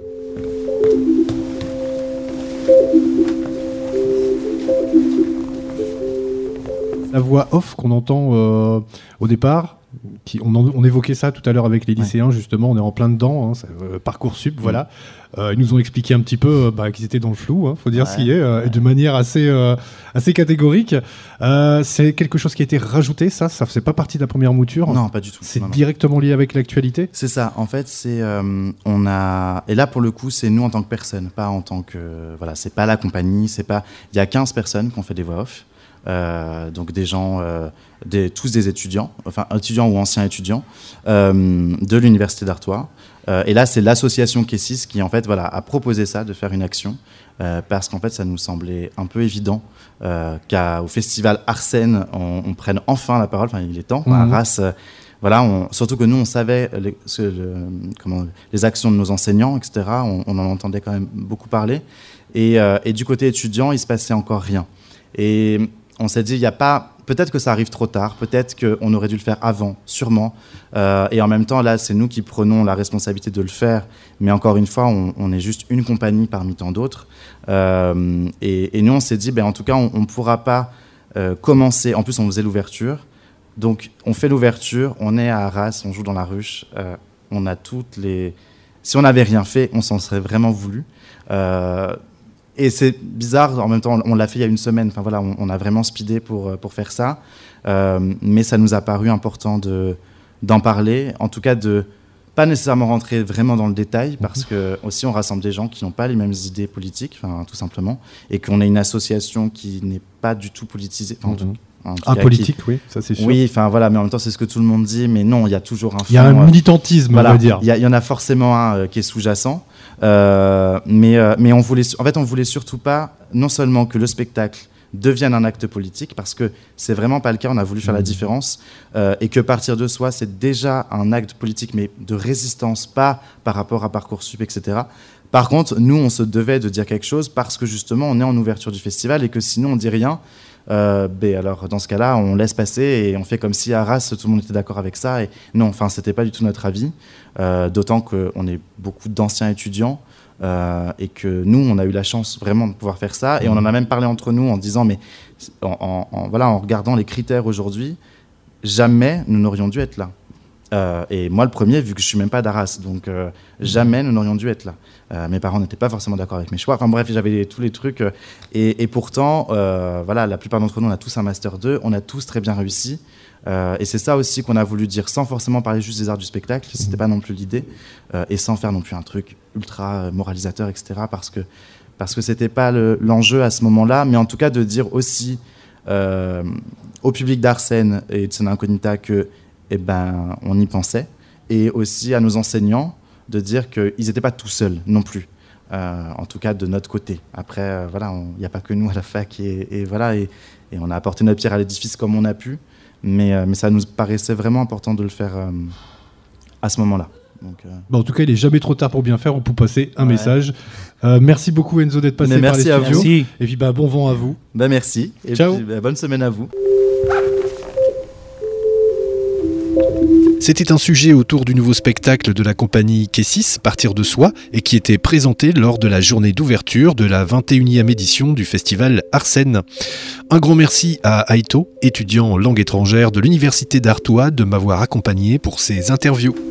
B: La voix off qu'on entend euh, au départ, qui, on, en, on évoquait ça tout à l'heure avec les lycéens, ouais. Justement, on est en plein dedans, hein, ça, euh, Parcoursup, mmh. Voilà. Euh, ils nous ont expliqué un petit peu euh, bah, qu'ils étaient dans le flou, il hein, faut dire ouais. Ce qui est, euh, ouais. Et de manière assez, euh, assez catégorique. Euh, c'est quelque chose qui a été rajouté, ça Ça faisait pas partie de la première mouture?
H: Non, pas du tout.
B: C'est
H: non,
B: directement non. lié avec l'actualité?
H: C'est ça, en fait, c'est, euh, on a... Et là, pour le coup, c'est nous en tant que personne, pas en tant que... Voilà, c'est pas la compagnie, c'est pas... Il y a quinze personnes qui ont fait des voix off. Euh, donc des gens, euh, des, tous des étudiants, enfin étudiants ou anciens étudiants euh, de l'université d'Artois. Euh, et là, c'est l'association Kessis qui en fait voilà a proposé ça, de faire une action, euh, parce qu'en fait, ça nous semblait un peu évident euh, qu'au festival Arsène, on, on prenne enfin la parole. Enfin, il est temps. Mmh. À Arras, euh, voilà, on, surtout que nous, on savait les, ce, le, comment, les actions de nos enseignants, et cetera. On, on en entendait quand même beaucoup parler. Et, euh, et du côté étudiant, il se passait encore rien. Et on s'est dit, il y a pas, peut-être que ça arrive trop tard, peut-être qu'on aurait dû le faire avant, sûrement. Euh, et en même temps, là, c'est nous qui prenons la responsabilité de le faire. Mais encore une fois, on, on est juste une compagnie parmi tant d'autres. Euh, et, et nous, on s'est dit, ben, en tout cas, on ne pourra pas euh, commencer. En plus, on faisait l'ouverture. Donc, on fait l'ouverture, on est à Arras, on joue dans la ruche. Euh, on a toutes les... Si on n'avait rien fait, on s'en serait vraiment voulu. Euh, et c'est bizarre, en même temps, on l'a fait il y a une semaine. Enfin voilà, on, on a vraiment speedé pour pour faire ça, euh, mais ça nous a paru important de d'en parler, en tout cas de pas nécessairement rentrer vraiment dans le détail, parce que aussi on rassemble des gens qui n'ont pas les mêmes idées politiques, enfin tout simplement, et qu'on est une association qui n'est pas du tout politisée. Enfin,
B: mmh. Ah, politique, oui, ça c'est sûr.
H: Oui, enfin voilà, mais en même temps c'est ce que tout le monde dit, mais non, il y a toujours un fond.
B: Il y a un militantisme,
H: voilà,
B: on va dire.
H: Il y, y en a forcément un euh, qui est sous-jacent, euh, mais euh, mais on voulait, en fait, on voulait surtout pas, non seulement que le spectacle devienne un acte politique, parce que c'est vraiment pas le cas. On a voulu faire mmh. la différence, euh, et que partir de soi, c'est déjà un acte politique, mais de résistance, pas par rapport à Parcoursup, et cetera. Par contre, nous, on se devait de dire quelque chose parce que justement, on est en ouverture du festival et que sinon on dit rien. Euh, ben alors dans ce cas-là, on laisse passer et on fait comme si à Arras tout le monde était d'accord avec ça. Et non, enfin, c'était pas du tout notre avis. Euh, d'autant qu'on est beaucoup d'anciens étudiants euh, et que nous, on a eu la chance vraiment de pouvoir faire ça. Et on en a même parlé entre nous en disant, mais en, en, en, voilà, en regardant les critères aujourd'hui, jamais nous n'aurions dû être là. Euh, et moi, le premier, vu que je suis même pas d'Arras, donc euh, jamais nous n'aurions dû être là. Euh, mes parents n'étaient pas forcément d'accord avec mes choix. Enfin bref, j'avais les, tous les trucs. Euh, et, et pourtant, euh, voilà, la plupart d'entre nous, on a tous un master deux, on a tous très bien réussi. Euh, et c'est ça aussi qu'on a voulu dire, sans forcément parler juste des arts du spectacle. C'était pas non plus l'idée, euh, et sans faire non plus un truc ultra moralisateur, et cetera. Parce que parce que c'était pas le, l'enjeu à ce moment-là, mais en tout cas de dire aussi euh, au public d'Arsène et de Scène Incognita que eh ben, on y pensait, et aussi à nos enseignants de dire qu'ils n'étaient pas tout seuls non plus, euh, en tout cas de notre côté. Après, euh, voilà, il n'y a pas que nous à la fac, et, et voilà, et, et on a apporté notre pierre à l'édifice comme on a pu, mais, euh, mais ça nous paraissait vraiment important de le faire euh, à ce moment-là. Donc, euh...
B: bon, en tout cas, il n'est jamais trop tard pour bien faire, on peut passer un ouais. message. Euh, merci beaucoup Enzo d'être passé
H: mais
B: par les studios.
H: Merci.
B: Et puis bah, bon vent à vous.
H: Bah, merci, et
B: ciao.
H: Puis, bah, bonne semaine à vous.
A: C'était un sujet autour du nouveau spectacle de la compagnie Kessis, Partir de soi, et qui était présenté lors de la journée d'ouverture de la vingt et unième édition du festival Arsène. Un grand merci à Aito, étudiant en langue étrangère de l'Université d'Artois, de m'avoir accompagné pour ces interviews.